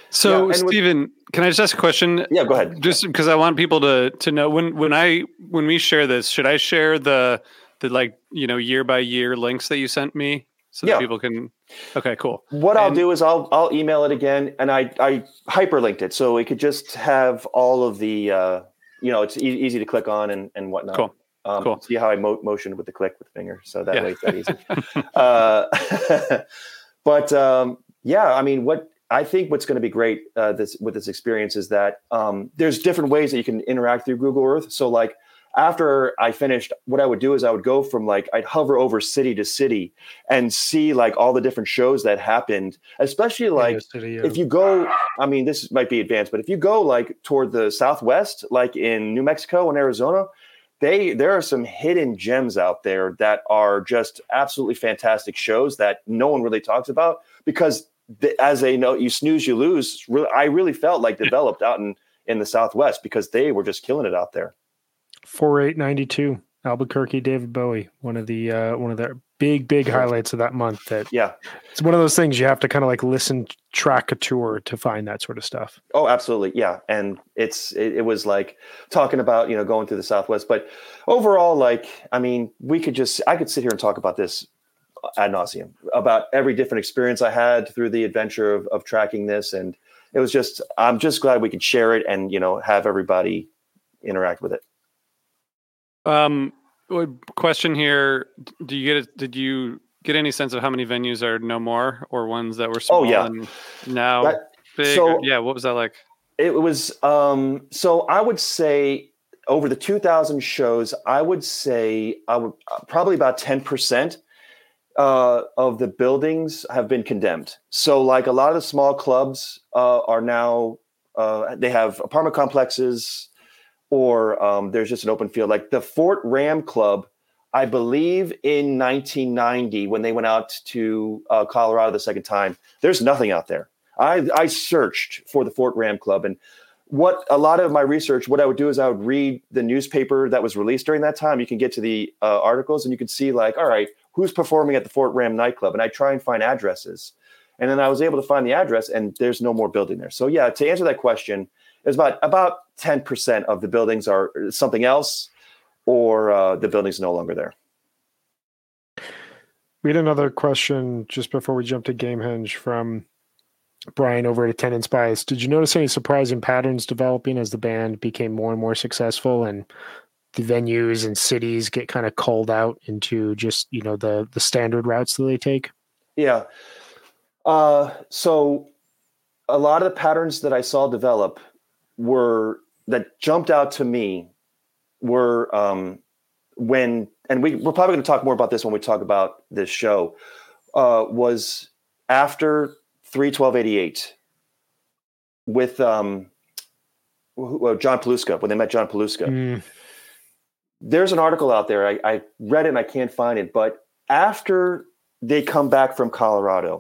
[SPEAKER 1] So,
[SPEAKER 7] Yeah, and with-
[SPEAKER 1] Stephen, can I just ask a question?
[SPEAKER 7] Yeah, go ahead.
[SPEAKER 1] Just because I want people to to know when when I when we share this, should I share the the like you know year by year links that you sent me so
[SPEAKER 7] Yeah.
[SPEAKER 1] that people can? Okay, cool.
[SPEAKER 7] What I'll
[SPEAKER 1] And-
[SPEAKER 7] do is I'll I'll email it again, and I I hyperlinked it so it could just have all of the uh, you know it's e- easy to click on and and whatnot.
[SPEAKER 1] Cool.
[SPEAKER 7] Um,
[SPEAKER 1] Cool.
[SPEAKER 7] See how I mo- motioned with the click with the finger, so that
[SPEAKER 1] Yeah.
[SPEAKER 7] way it's that easy. uh, but um, yeah, I mean, what I think what's going to be great uh, this with this experience is that um, there's different ways that you can interact through Google Earth. So like after I finished, what I would do is I would go from like I'd hover over city to city and see like all the different shows that happened, especially like
[SPEAKER 5] City, yeah.
[SPEAKER 7] if you go. I mean, this might be advanced, but if you go like toward the Southwest, like in New Mexico and Arizona. They there are some hidden gems out there that are just absolutely fantastic shows that no one really talks about because the, as they know, you snooze, you lose. Really, I really felt like developed out in, in the Southwest because they were just killing it out there.
[SPEAKER 5] four eight ninety-two Albuquerque, David Bowie, one of the uh, one of the big big highlights of that month. That
[SPEAKER 7] Yeah.
[SPEAKER 5] it's one of those things you have to kind of like listen, track a tour to find that sort of stuff.
[SPEAKER 7] Oh, absolutely. Yeah. And it's, it, it was like talking about, you know, going through the Southwest, but overall, like, I mean, we could just, I could sit here and talk about this ad nauseum about every different experience I had through the adventure of, of tracking this. And it was just, I'm just glad we could share it and, you know, have everybody interact with it.
[SPEAKER 1] Um, question here: Do you get it? Did you get any sense of how many venues are no more, or ones that were small
[SPEAKER 7] Oh, yeah.
[SPEAKER 1] and now
[SPEAKER 7] That-
[SPEAKER 1] big?
[SPEAKER 7] so-
[SPEAKER 1] yeah, what was that like?
[SPEAKER 7] It was, um, so I would say over the two thousand shows, I would say I would uh, probably about ten percent uh, of the buildings have been condemned. So like a lot of the small clubs uh, are now, uh, they have apartment complexes or um, there's just an open field. Like the Fort Ram Club, I believe in nineteen ninety when they went out to uh, Colorado the second time, there's nothing out there. I, I searched for the Fort Ram Club, and what a lot of my research, what I would do is I would read the newspaper that was released during that time. You can get to the uh, articles and you can see like, all right, who's performing at the Fort Ram nightclub? And I try and find addresses. And then I was able to find the address and there's no more building there. So yeah, to answer that question, it's about, about ten percent of the buildings are something else or uh, the building's no longer there.
[SPEAKER 5] We had another question just before we jump to Gamehenge from Brian over at Attendance Bias. Did you notice any surprising patterns developing as the band became more and more successful and the venues and cities get kind of culled out into just, you know, the the standard routes that they take?
[SPEAKER 7] Yeah. Uh, so a lot of the patterns that I saw develop were that jumped out to me were um, when, and we, we're probably going to talk more about this when we talk about this show, uh, was after three twelve eighty-eight with um, well, John Paluska, when they met John Paluska.
[SPEAKER 5] Mm.
[SPEAKER 7] There's an article out there. I, I read it and I can't find it, but after they come back from Colorado,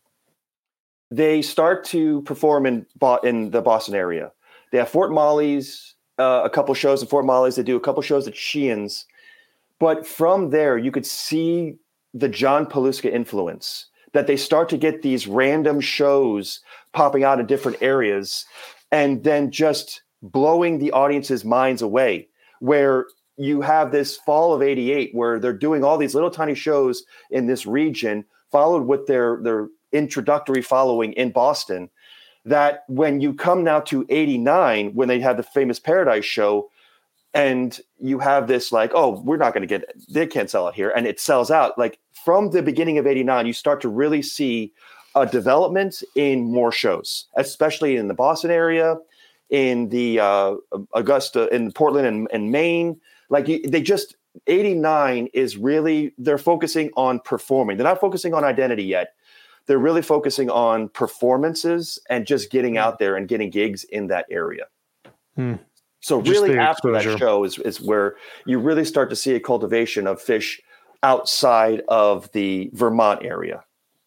[SPEAKER 7] they start to perform in in the Boston area. They have Fort Molly's, uh, a couple shows in Fort Molly's. They do a couple shows at Sheehan's. But from there, you could see the John Paluska influence, that they start to get these random shows popping out in different areas and then just blowing the audience's minds away, where you have this fall of eighty-eight where they're doing all these little tiny shows in this region, followed with their, their introductory following in Boston, that when you come now to eighty-nine, when they have the famous Paradise show, and you have this like, oh, we're not going to get, they can't sell it here. And it sells out. Like from the beginning of eighty-nine, you start to really see a development in more shows, especially in the Boston area, in the uh, Augusta, in Portland and, and Maine. Like you, they just, eighty-nine is really, they're focusing on performing. They're not focusing on identity yet. They're really focusing on performances and just getting out there and getting gigs in that area.
[SPEAKER 5] Hmm.
[SPEAKER 7] So
[SPEAKER 5] Just
[SPEAKER 7] really
[SPEAKER 5] the
[SPEAKER 7] after
[SPEAKER 5] exposure.
[SPEAKER 7] that show is, is where you really start to see a cultivation of fish outside of the Vermont area.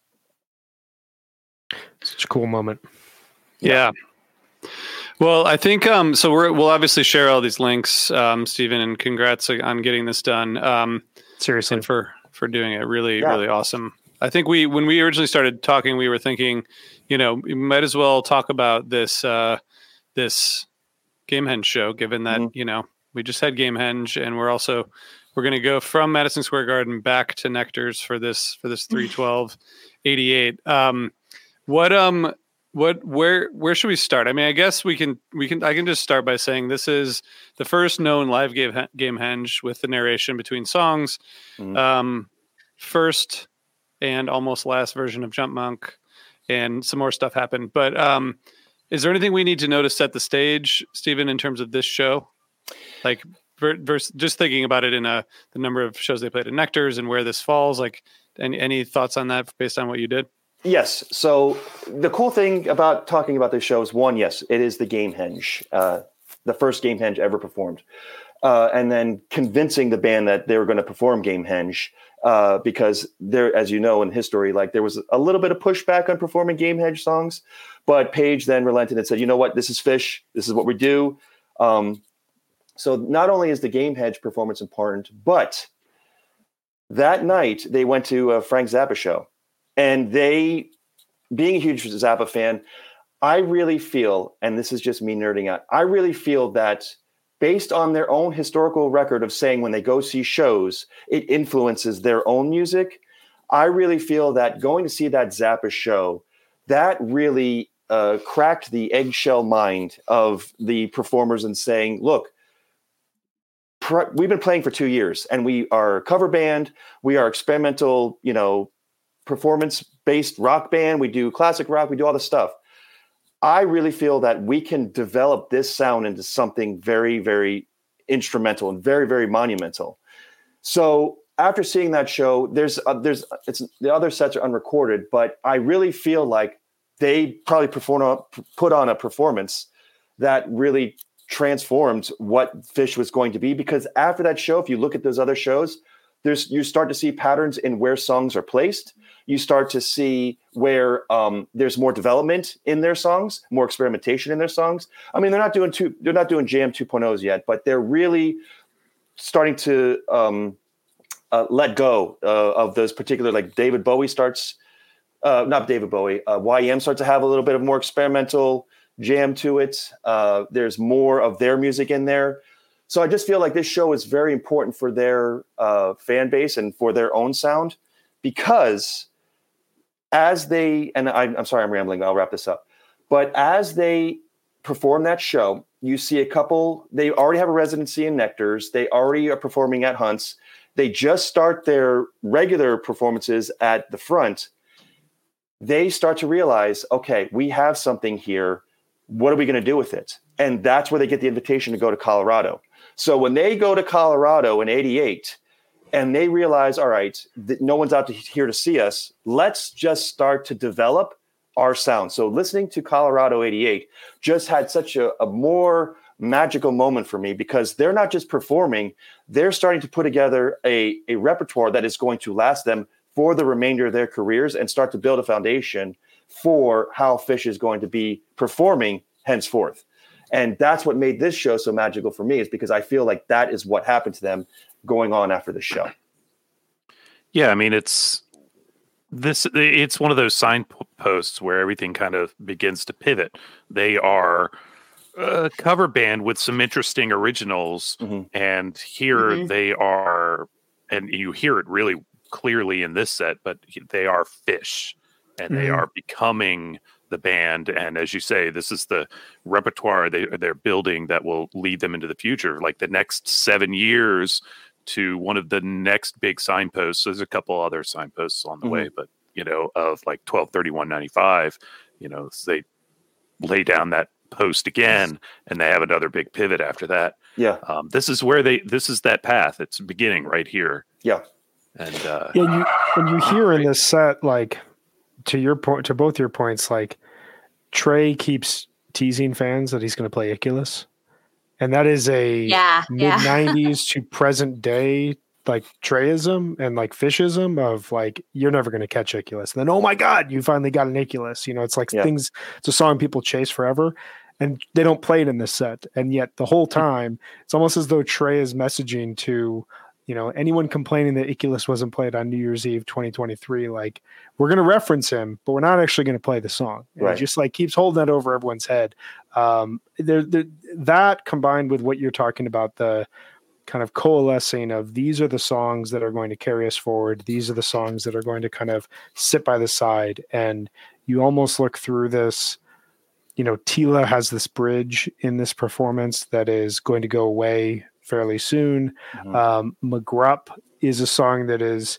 [SPEAKER 5] Such a cool moment.
[SPEAKER 1] Yeah. Well, I think um, so. We're, we'll obviously share all these links, um, Stephen, and congrats on getting this done. Um,
[SPEAKER 5] Seriously.
[SPEAKER 1] and for for doing it, really,
[SPEAKER 7] Yeah.
[SPEAKER 1] really awesome. I think we, when we originally started talking, we were thinking, you know, we might as well talk about this, uh, this Gamehenge show, given that, mm-hmm. you know, we just had Gamehenge, and we're also, we're going to go from Madison Square Garden back to Nectar's for this, for this three twelve eighty-eight. Um, what, um, what, where, where should we start? I mean, I guess we can, we can, I can just start by saying this is the first known live game, Gamehenge with the narration between songs. Mm-hmm. Um, first and almost last version of Jump Monk, and some more stuff happened. But um, is there anything we need to know to set the stage, Stephen, in terms of this show? Like, versus just thinking about it in a the number of shows they played at Nectar's and where this falls. Like, any any thoughts on that based on what you did?
[SPEAKER 7] Yes. So the cool thing about talking about this show is, one, yes, it is the Gamehenge, uh, the first Gamehenge ever performed. Uh, and then convincing the band that they were going to perform Gamehenge, uh, because there, as you know, in history, like there was a little bit of pushback on performing Gamehenge songs, but Page then relented and said, you know what, this is Phish. This is what we do. Um, so not only is the Gamehenge performance important, but that night they went to a Frank Zappa show. And they, being a huge Zappa fan, I really feel, and this is just me nerding out, I really feel that based on their own historical record of saying when they go see shows, it influences their own music. I really feel that going to see that Zappa show, that really uh, cracked the eggshell mind of the performers and saying, look, pr- we've been playing for two years and we are a cover band. We are experimental, you know, performance-based rock band. We do classic rock. We do all this stuff. I really feel that we can develop this sound into something very, very instrumental and very, very monumental. So after seeing that show, there's, uh, there's, it's the other sets are unrecorded, but I really feel like they probably perform, put on a performance that really transformed what Phish was going to be. Because after that show, if you look at those other shows, there's, you start to see patterns in where songs are placed. You start to see where um, there's more development in their songs, more experimentation in their songs. I mean, they're not doing two, they're not doing Jam two point ohs yet, but they're really starting to um, uh, let go uh, of those particular, like David Bowie starts, uh, not David Bowie, uh, Y M starts to have a little bit of more experimental jam to it. Uh, there's more of their music in there. So I just feel like this show is very important for their uh, fan base and for their own sound, because as they, and I, I'm sorry, I'm rambling, I'll wrap this up. But as they perform that show, you see a couple, they already have a residency in Nectar's. They already are performing at Hunt's. They just start their regular performances at the front. They start to realize, okay, we have something here. What are we going to do with it? And that's where they get the invitation to go to Colorado. So when they go to Colorado in eighty-eight, and they realize, all right, that no one's out to, here to see us, let's just start to develop our sound. So listening to Colorado eighty-eight just had such a, a more magical moment for me, because they're not just performing, they're starting to put together a, a repertoire that is going to last them for the remainder of their careers and start to build a foundation for how Phish is going to be performing henceforth. And that's what made this show so magical for me, is because I feel like that is what happened to them going on after the show.
[SPEAKER 6] Yeah, I mean, it's this. It's one of those signposts where everything kind of begins to pivot. They are a cover band with some interesting originals, mm-hmm. and here mm-hmm. they are, and you hear it really clearly in this set. But they are Phish, and mm-hmm. they are becoming the band. And as you say, this is the repertoire they they're building that will lead them into the future, like the next seven years. To one of the next big signposts. There's a couple other signposts on the mm-hmm. way, but you know, of like twelve thirty-one ninety-five, you know, so they lay down that post again, and they have another big pivot after that.
[SPEAKER 7] Yeah.
[SPEAKER 6] Um, this is where they, this is that path. It's beginning right here.
[SPEAKER 7] Yeah.
[SPEAKER 6] And, uh,
[SPEAKER 5] yeah, you, when you hear in this set, like to your point, to both your points, like Trey keeps teasing fans that he's going to play Iculus. And that is a
[SPEAKER 4] yeah,
[SPEAKER 5] mid nineties yeah. to present day, like Treyism and like Fishism of like, you're never going to catch Iculus. And then, oh my God, you finally got an Iculus. You know, it's like yeah. things, it's a song people chase forever, and they don't play it in this set. And yet the whole time, it's almost as though Trey is messaging to, you you know, anyone complaining that Iculus wasn't played on New Year's Eve twenty twenty-three, like, we're going to reference him, but we're not actually going to play the song. And
[SPEAKER 7] Right.
[SPEAKER 5] it just like keeps holding that over everyone's head. Um, there, there, that combined with what you're talking about, the kind of coalescing of these are the songs that are going to carry us forward. These are the songs that are going to kind of sit by the side. And you almost look through this, you know, Tila has this bridge in this performance that is going to go away fairly soon.
[SPEAKER 7] Mhm.
[SPEAKER 5] Um, McGrupp is a song that is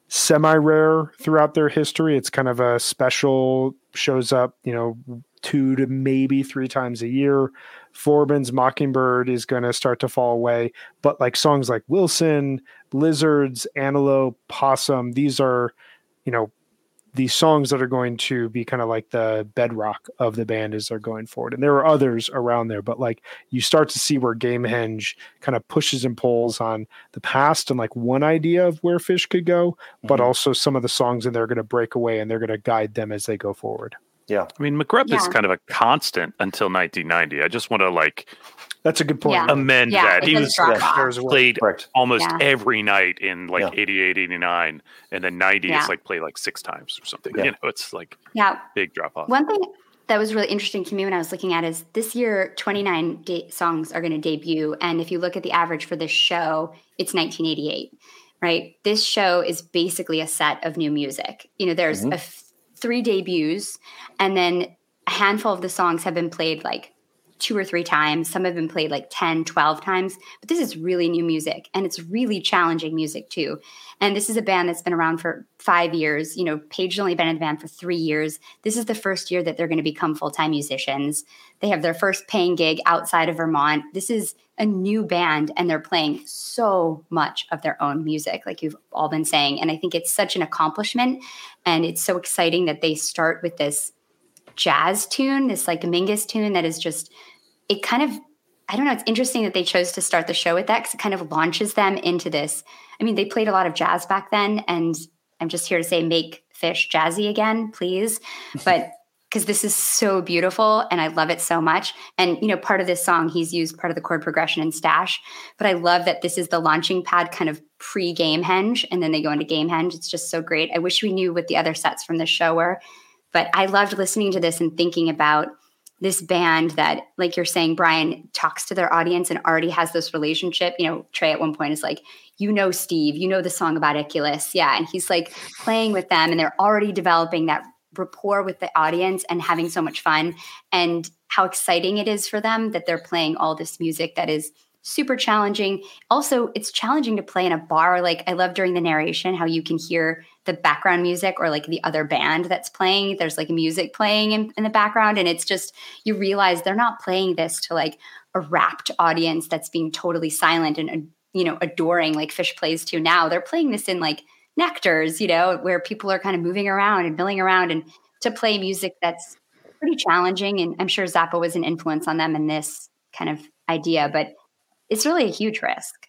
[SPEAKER 5] semi-rare throughout their history. It's kind of a special, shows up, you know, two to maybe three times a year. Forbin's Mockingbird is going to start to fall away. But like songs like Wilson, Lizards, Antelope, Possum, these are, you know, these songs that are going to be kind of like the bedrock of the band as they're going forward. And there are others around there, but like you start to see where Gamehenge kind of pushes and pulls on the past and like one idea of where Fish could go, but
[SPEAKER 7] Mhm.
[SPEAKER 5] also some of the songs in there are going to break away and they're going to guide them as they go forward.
[SPEAKER 7] Yeah.
[SPEAKER 6] I mean, McGrupp is
[SPEAKER 4] Yeah.
[SPEAKER 6] kind of a constant until nineteen ninety. I just want to like
[SPEAKER 5] That's a good point.
[SPEAKER 4] Yeah.
[SPEAKER 6] amend
[SPEAKER 4] Yeah,
[SPEAKER 6] that.
[SPEAKER 4] it
[SPEAKER 6] He
[SPEAKER 4] does
[SPEAKER 6] was
[SPEAKER 4] drop off.
[SPEAKER 5] There's a word.
[SPEAKER 6] played
[SPEAKER 7] Correct.
[SPEAKER 6] almost
[SPEAKER 4] Yeah.
[SPEAKER 6] every night in like
[SPEAKER 7] Yeah.
[SPEAKER 6] eighty-eight, eighty-nine, and then ninety
[SPEAKER 4] Yeah.
[SPEAKER 6] it's like played like six times or something.
[SPEAKER 7] Yeah.
[SPEAKER 6] You know, it's like
[SPEAKER 4] Yeah.
[SPEAKER 6] big drop off.
[SPEAKER 4] One thing that was really interesting to me when I was looking at is this year, twenty-nine de- songs are going to debut. And if you look at the average for this show, it's nineteen eighty-eight, right? This show is basically a set of new music. You know, there's
[SPEAKER 7] Mhm.
[SPEAKER 4] a f- three debuts, and then a handful of the songs have been played like two or three times. Some have been played like ten, twelve times. But this is really new music, and it's really challenging music too. And this is a band that's been around for five years. You know, Paige has only been in the band for three years. This is the first year that they're going to become full-time musicians. They have their first paying gig outside of Vermont. This is a new band, and they're playing so much of their own music, like you've all been saying. And I think it's such an accomplishment. And it's so exciting that they start with this jazz tune, this like Mingus tune that is just, it kind of, I don't know, it's interesting that they chose to start the show with that because it kind of launches them into this. I mean, they played a lot of jazz back then, and I'm just here to say, make Fish jazzy again, please. But because this is so beautiful and I love it so much. And, you know, part of this song, he's used part of the chord progression in Stash, but I love that this is the launching pad kind of pre-Gamehenge, and then they go into Gamehenge. It's just so great. I wish we knew what the other sets from the show were. But I loved listening to this and thinking about this band that, like you're saying, Brian, talks to their audience and already has this relationship. You know, Trey at one point is like, you know, Steve, you know the song about Iculus. Yeah. And he's like playing with them, and they're already developing that rapport with the audience and having so much fun. And how exciting it is for them that they're playing all this music that is super challenging. Also, it's challenging to play in a bar. Like I love during the narration how you can hear the background music or like the other band that's playing. There's like music playing in, in the background. And it's just, you realize they're not playing this to like a rapt audience that's being totally silent and, you know, adoring like Fish plays to now. They're playing this in like Nectars, you know, where people are kind of moving around and milling around, and to play music that's pretty challenging. And I'm sure Zappa was an influence on them in this kind of idea, but it's really a huge risk.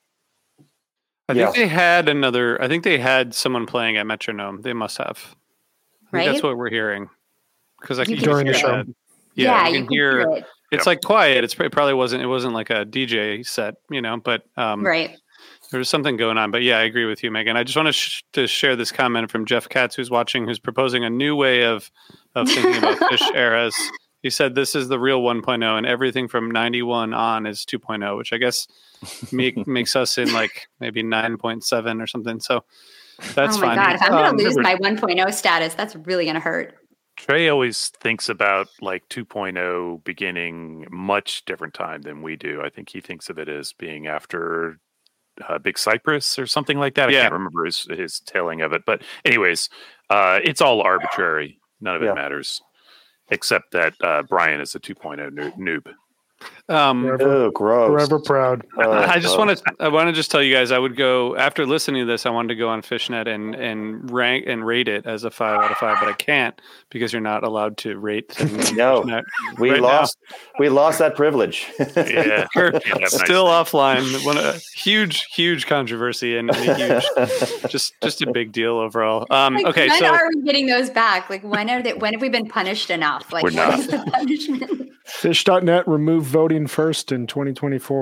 [SPEAKER 1] I
[SPEAKER 7] Yeah.
[SPEAKER 1] think they had another. I think they had someone playing at Metronome. They must have. I think
[SPEAKER 4] Right?
[SPEAKER 1] that's what we're hearing. Because I
[SPEAKER 4] You
[SPEAKER 1] can
[SPEAKER 4] can
[SPEAKER 5] During the
[SPEAKER 1] hear
[SPEAKER 5] show.
[SPEAKER 1] that. Yeah, you can hear.
[SPEAKER 4] it.
[SPEAKER 1] It's like quiet. It's it probably wasn't. It wasn't like a D J set, you know. But um,
[SPEAKER 4] Right.
[SPEAKER 1] there was something going on. But yeah, I agree with you, Megan. I just want to sh- to share this comment from Jeff Katz, who's watching, who's proposing a new way of of thinking about Fish eras. He said this is the real one point oh, and everything from ninety-one on is two point oh, which I guess make, makes us in like maybe nine point seven or something. So that's
[SPEAKER 4] oh my
[SPEAKER 1] fine.
[SPEAKER 4] God. If I'm
[SPEAKER 6] Um,
[SPEAKER 4] going to lose
[SPEAKER 6] remember-
[SPEAKER 4] my one point oh status, that's really going to hurt.
[SPEAKER 6] Trey always thinks about like two point oh beginning much different time than we do. I think he thinks of it as being after uh, Big Cypress or something like that. I
[SPEAKER 1] Yeah.
[SPEAKER 6] can't remember his, his telling of it. But anyways, uh, it's all arbitrary. None of it
[SPEAKER 7] Yeah.
[SPEAKER 6] matters, except that uh, Brian is a two point oh noo- noob.
[SPEAKER 1] Um,
[SPEAKER 5] Forever,
[SPEAKER 7] Oh, gross.
[SPEAKER 5] forever proud.
[SPEAKER 7] Oh,
[SPEAKER 1] I just
[SPEAKER 7] gross.
[SPEAKER 1] want to. I want to just tell you guys. I would go after listening to this. I wanted to go on Fishnet and and rank and rate it as a five out of five, but I can't because you're not allowed to rate things on
[SPEAKER 7] No.
[SPEAKER 1] Fishnet
[SPEAKER 7] We
[SPEAKER 1] right
[SPEAKER 7] lost. We lost that privilege.
[SPEAKER 6] Yeah,
[SPEAKER 1] You're
[SPEAKER 6] Can't have nice
[SPEAKER 1] still
[SPEAKER 6] things.
[SPEAKER 1] offline. One a huge, huge controversy and a huge, just just a big deal overall. Um,
[SPEAKER 4] Like,
[SPEAKER 1] okay,
[SPEAKER 4] when
[SPEAKER 1] so
[SPEAKER 4] are we getting those back? Like, when are they? When have we been punished enough? Like,
[SPEAKER 6] We're
[SPEAKER 4] what
[SPEAKER 6] not.
[SPEAKER 4] is the punishment?
[SPEAKER 5] Fish dot net removed voting first in twenty twenty-four.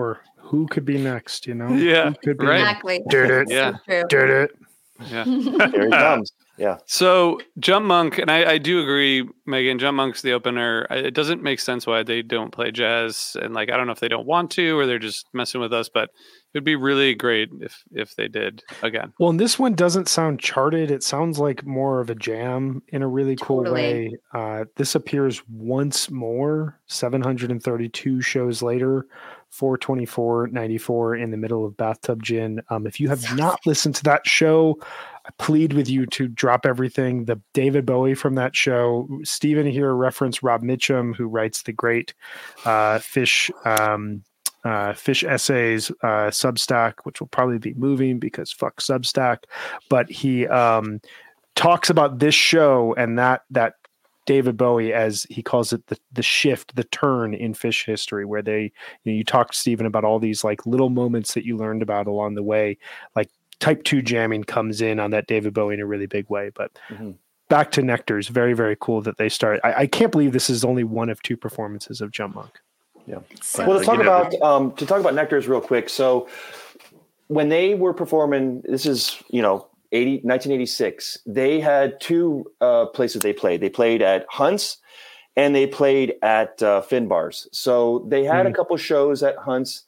[SPEAKER 5] who could be next? You know,
[SPEAKER 1] Yeah,
[SPEAKER 5] who could be
[SPEAKER 1] right.
[SPEAKER 4] Exactly.
[SPEAKER 5] Did it?
[SPEAKER 1] Yeah.
[SPEAKER 4] True.
[SPEAKER 5] Did it?
[SPEAKER 1] Yeah.
[SPEAKER 7] Here he comes. Yeah.
[SPEAKER 1] So Jump Monk, and I, I do agree, Megan, Jump Monk's the opener. I- It doesn't make sense why they don't play jazz. And like, I don't know if they don't want to, or they're just messing with us, but it'd be really great if, if they did again.
[SPEAKER 5] Well, and this one doesn't sound charted. It sounds like more of a jam in a really cool
[SPEAKER 4] Totally.
[SPEAKER 5] way. Uh, this appears once more, seven hundred thirty-two shows later, four twenty-four ninety-four in the middle of Bathtub Gin. Um, if you have not listened to that show, I plead with you to drop everything. The David Bowie from that show, Stephen here referenced Rob Mitchum, who writes the great uh, Fish um, uh, Fish Essays uh, Substack, which will probably be moving because fuck Substack. But he um, talks about this show and that that David Bowie, as he calls it, the the shift, the turn in Fish history, where they, you know, you talked, Stephen, about all these like little moments that you learned about along the way, like type two jamming comes in on that David Bowie in a really big way. But
[SPEAKER 7] Mm-hmm.
[SPEAKER 5] back to Nectar's, very, very cool that they start. I, I can't believe this is only one of two performances of Jump Monk.
[SPEAKER 7] Yeah.
[SPEAKER 4] So
[SPEAKER 7] Well, let's talk
[SPEAKER 6] you know,
[SPEAKER 7] about um, to talk about Nectar's real quick. So when they were performing, this is you know eighty, nineteen eighty-six. They had two uh, places they played. They played at Hunt's and they played at uh, Finbars. So they had
[SPEAKER 5] Mm.
[SPEAKER 7] a couple shows at Hunt's,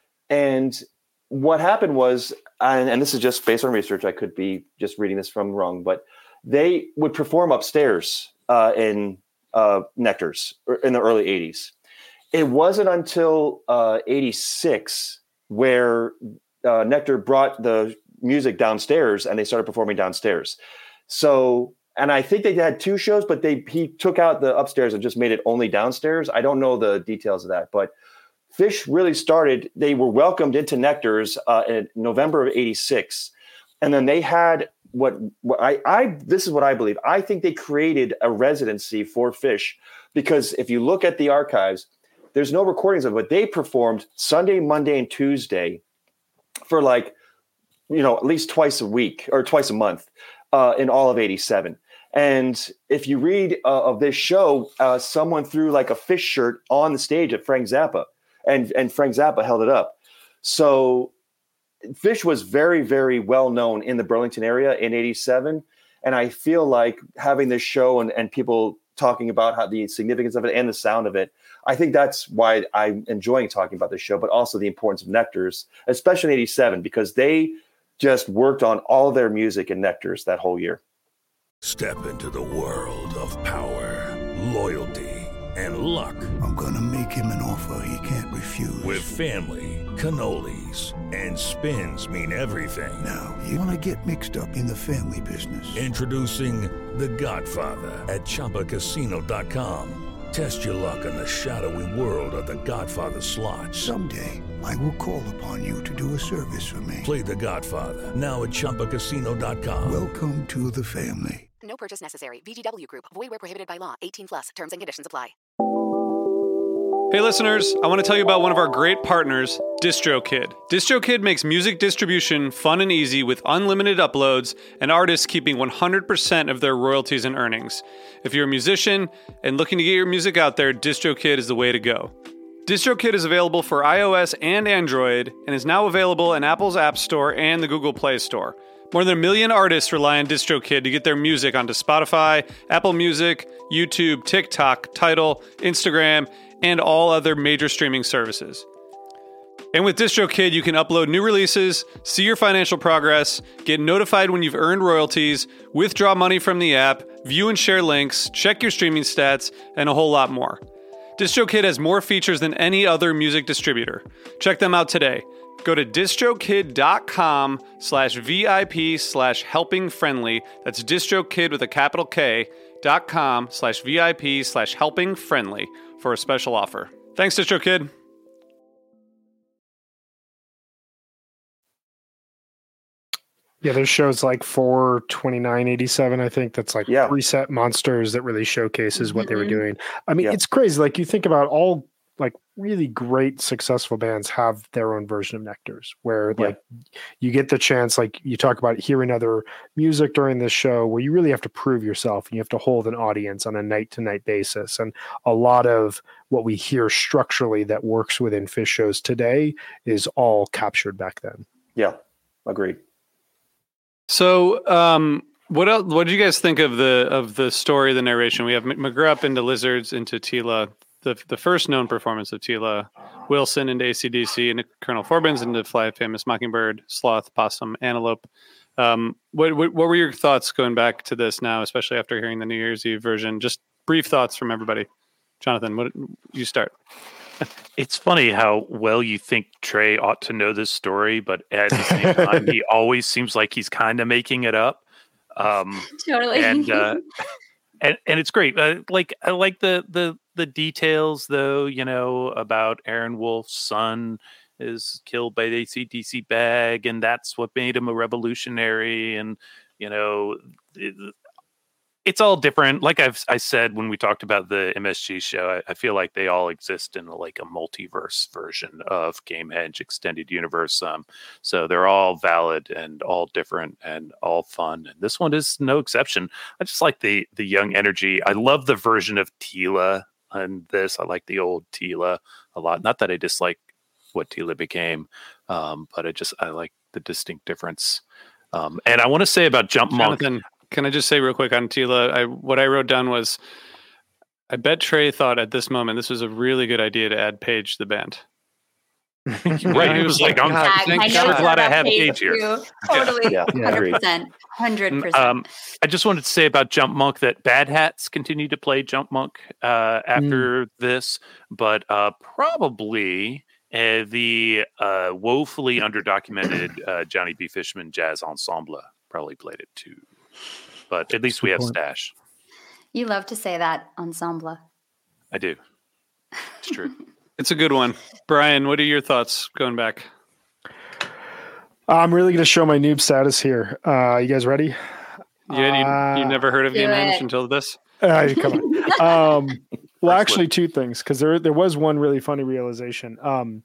[SPEAKER 7] and what happened was, and, and this is just based on research, I could be just reading this from wrong, but they would perform upstairs uh, in uh, Nectar's in the early eighties. It wasn't until uh, eighty-six where uh, Nectar brought the music downstairs and they started performing downstairs. So, and I think they had two shows, but they he took out the upstairs and just made it only downstairs. I don't know the details of that, but Fish really started, they were welcomed into Nectar's uh, in November of eighty-six. And then they had what, what I, I, this is what I believe. I think they created a residency for Fish because if you look at the archives, there's no recordings of it, but they performed Sunday, Monday, and Tuesday for like, you know, at least twice a week or twice a month uh, in all of eighty-seven. And if you read uh, of this show, uh, someone threw like a Fish shirt on the stage at Frank Zappa, and, and Frank Zappa held it up. So Fish was very, very well known in the Burlington area in eighty-seven. And I feel like having this show and, and people talking about how the significance of it and the sound of it, I think that's why I'm enjoying talking about this show, but also the importance of Nectar's, especially in eighty-seven, because they just worked on all of their music in Nectar's that whole year.
[SPEAKER 3] Step into the world of power, loyalty, and luck. I'm gonna make him an offer he can't refuse. With family, cannolis, and spins mean everything. Now, you wanna get mixed up in the family business. Introducing The Godfather at Chumba Casino dot com. Test your luck in the shadowy world of The Godfather slot. Someday, I will call upon you to do a service for me. Play The Godfather now at Chumba Casino dot com. Welcome to the family.
[SPEAKER 11] No purchase necessary. V G W Group. Void where prohibited by law. eighteen plus. Terms and conditions apply.
[SPEAKER 1] Hey listeners, I want to tell you about one of our great partners, DistroKid. DistroKid makes music distribution fun and easy with unlimited uploads and artists keeping one hundred percent of their royalties and earnings. If you're a musician and looking to get your music out there, DistroKid is the way to go. DistroKid is available for iOS and Android and is now available in Apple's App Store and the Google Play Store. More than a million artists rely on DistroKid to get their music onto Spotify, Apple Music, YouTube, TikTok, Tidal, Instagram, and all other major streaming services. And with DistroKid, you can upload new releases, see your financial progress, get notified when you've earned royalties, withdraw money from the app, view and share links, check your streaming stats, and a whole lot more. DistroKid has more features than any other music distributor. Check them out today. Go to distrokid.com slash VIP slash helping friendly. That's distrokid with a capital K dot com slash VIP slash helping friendly for a special offer. Thanks, DistroKid.
[SPEAKER 5] Yeah, there's shows like four twenty-nine eighty-seven, I think, that's like
[SPEAKER 7] Yeah.
[SPEAKER 5] Reset Monsters that really showcases what they were
[SPEAKER 4] Mhm.
[SPEAKER 5] doing. I mean,
[SPEAKER 7] Yeah.
[SPEAKER 5] it's crazy. Like you think about all like really great successful bands have their own version of Nectars, where
[SPEAKER 7] Yeah.
[SPEAKER 5] like you get the chance, like you talk about hearing other music during this show, where you really have to prove yourself and you have to hold an audience on a night to night basis. And a lot of what we hear structurally that works within Phish shows today is all captured back then.
[SPEAKER 7] Yeah, agreed.
[SPEAKER 1] So, um, what else? What did you guys think of the of the story, the narration? We have McGrupp into Lizards, into Tila, the the first known performance of Tila, Wilson into A C D C, into Colonel Forbins, into Fly Famous Mockingbird, Sloth, Possum, Antelope. Um, what, what what were your thoughts going back to this now, especially after hearing the New Year's Eve version? Just brief thoughts from everybody. Jonathan, what you start?
[SPEAKER 6] It's funny how well you think Trey ought to know this story, but at the same time, he always seems like he's kind of making it up. Um,
[SPEAKER 4] Totally.
[SPEAKER 6] And, uh, and and it's great. Uh, like I like the the the details, though. You know, about Aaron Wolf's son is killed by the A C D C bag, and that's what made him a revolutionary. And you know, it, it's all different. Like I've I said when we talked about the M S G show, I, I feel like they all exist in like a multiverse version of Gamehenge Extended Universe. Um, so they're all valid and all different and all fun. And this one is no exception. I just like the the young energy. I love the version of Tila on this. I like the old Tila a lot. Not that I dislike what Tila became, um, but I just I like the distinct difference. Um, and I want to say about Jump Monk.
[SPEAKER 1] Jonathan, can I just say real quick on Tila? I what I wrote down was, I bet Trey thought at this moment this was a really good idea to add Paige to the band.
[SPEAKER 6] Right, he was like, "I'm
[SPEAKER 4] I,
[SPEAKER 6] thank
[SPEAKER 4] I
[SPEAKER 6] God
[SPEAKER 4] know
[SPEAKER 6] glad I
[SPEAKER 4] about
[SPEAKER 6] have
[SPEAKER 4] Paige
[SPEAKER 6] Paige here."
[SPEAKER 4] too. Totally,
[SPEAKER 7] Yeah, yeah,
[SPEAKER 4] hundred
[SPEAKER 7] agreed.
[SPEAKER 4] percent, hundred percent.
[SPEAKER 6] Um, I just wanted to say about Jump Monk that Bad Hats continue to play Jump Monk uh, after this, but uh, probably uh, the uh, woefully underdocumented uh, Johnny B. Fishman Jazz Ensemble probably played it too. But at least we have Stash.
[SPEAKER 4] You love to say that, ensemble.
[SPEAKER 6] I do. It's true.
[SPEAKER 1] It's a good one. Brian, what are your thoughts going back?
[SPEAKER 5] I'm really going to show my noob status here. Uh, you guys ready?
[SPEAKER 1] You, you, you never heard of
[SPEAKER 4] do
[SPEAKER 1] Gamehenge
[SPEAKER 4] it.
[SPEAKER 1] until this?
[SPEAKER 5] Uh, come on. Um, well, actually, two things, because there there was one really funny realization. Um,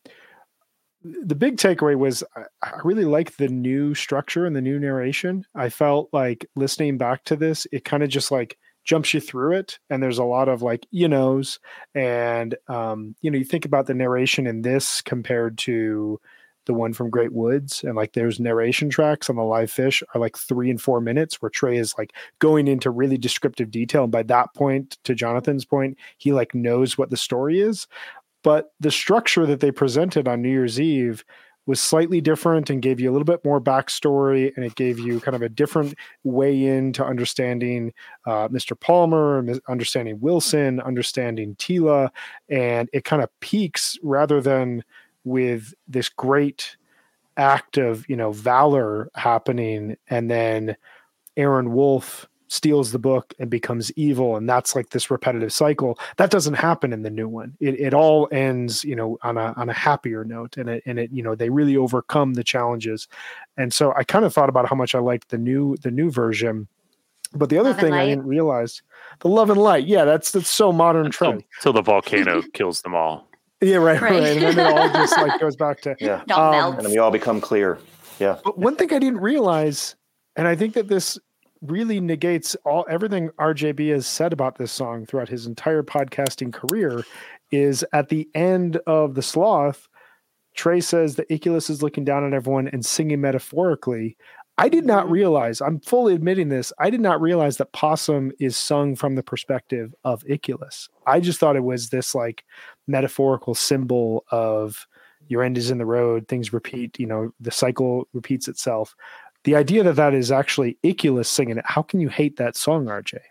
[SPEAKER 5] the big takeaway was I, I really like the new structure and the new narration. I felt like listening back to this, it kind of just like jumps you through it, and there's a lot of like you knows, and um, you know, you think about the narration in this compared to the one from Great Woods, and like there's narration tracks on the live Phish are like three and four minutes where Trey is like going into really descriptive detail. And by that point, to Jonathan's point, he like knows what the story is. But the structure that they presented on New Year's Eve was slightly different and gave you a little bit more backstory. And it gave you kind of a different way into understanding uh, Mister Palmer, understanding Wilson, understanding Tila. And it kind of peaks rather than with this great act of, you know, valor happening, and then Aaron Wolf steals the book and becomes evil, and that's like this repetitive cycle. That doesn't happen in the new one. It it all ends, you know, on a on a happier note, and it and it you know they really overcome the challenges. And so I kind of thought about how much I liked the new the new version. But the other
[SPEAKER 4] Love and
[SPEAKER 5] thing I
[SPEAKER 4] Light.
[SPEAKER 5] didn't realize, the Love and Light, yeah, that's that's so modern
[SPEAKER 6] Until,
[SPEAKER 5] Trey.
[SPEAKER 6] until the volcano kills them all.
[SPEAKER 5] Yeah, right,
[SPEAKER 4] Right.
[SPEAKER 5] right. And then it all just like goes back to
[SPEAKER 7] Yeah.
[SPEAKER 4] Don't
[SPEAKER 5] Um,
[SPEAKER 4] melt.
[SPEAKER 7] And then we all become clear. Yeah.
[SPEAKER 5] But one thing I didn't realize, and I think that this really negates all everything R J B has said about this song throughout his entire podcasting career, is at the end of The Sloth, Trey says that Iculus is looking down on everyone and singing metaphorically. I did not realize, I'm fully admitting this, I did not realize that Possum is sung from the perspective of Iculus. I just thought it was this like metaphorical symbol of your end is in the road, things repeat, you know, the cycle repeats itself. The idea that that is actually Iculus singing it, how can you hate that song, R J?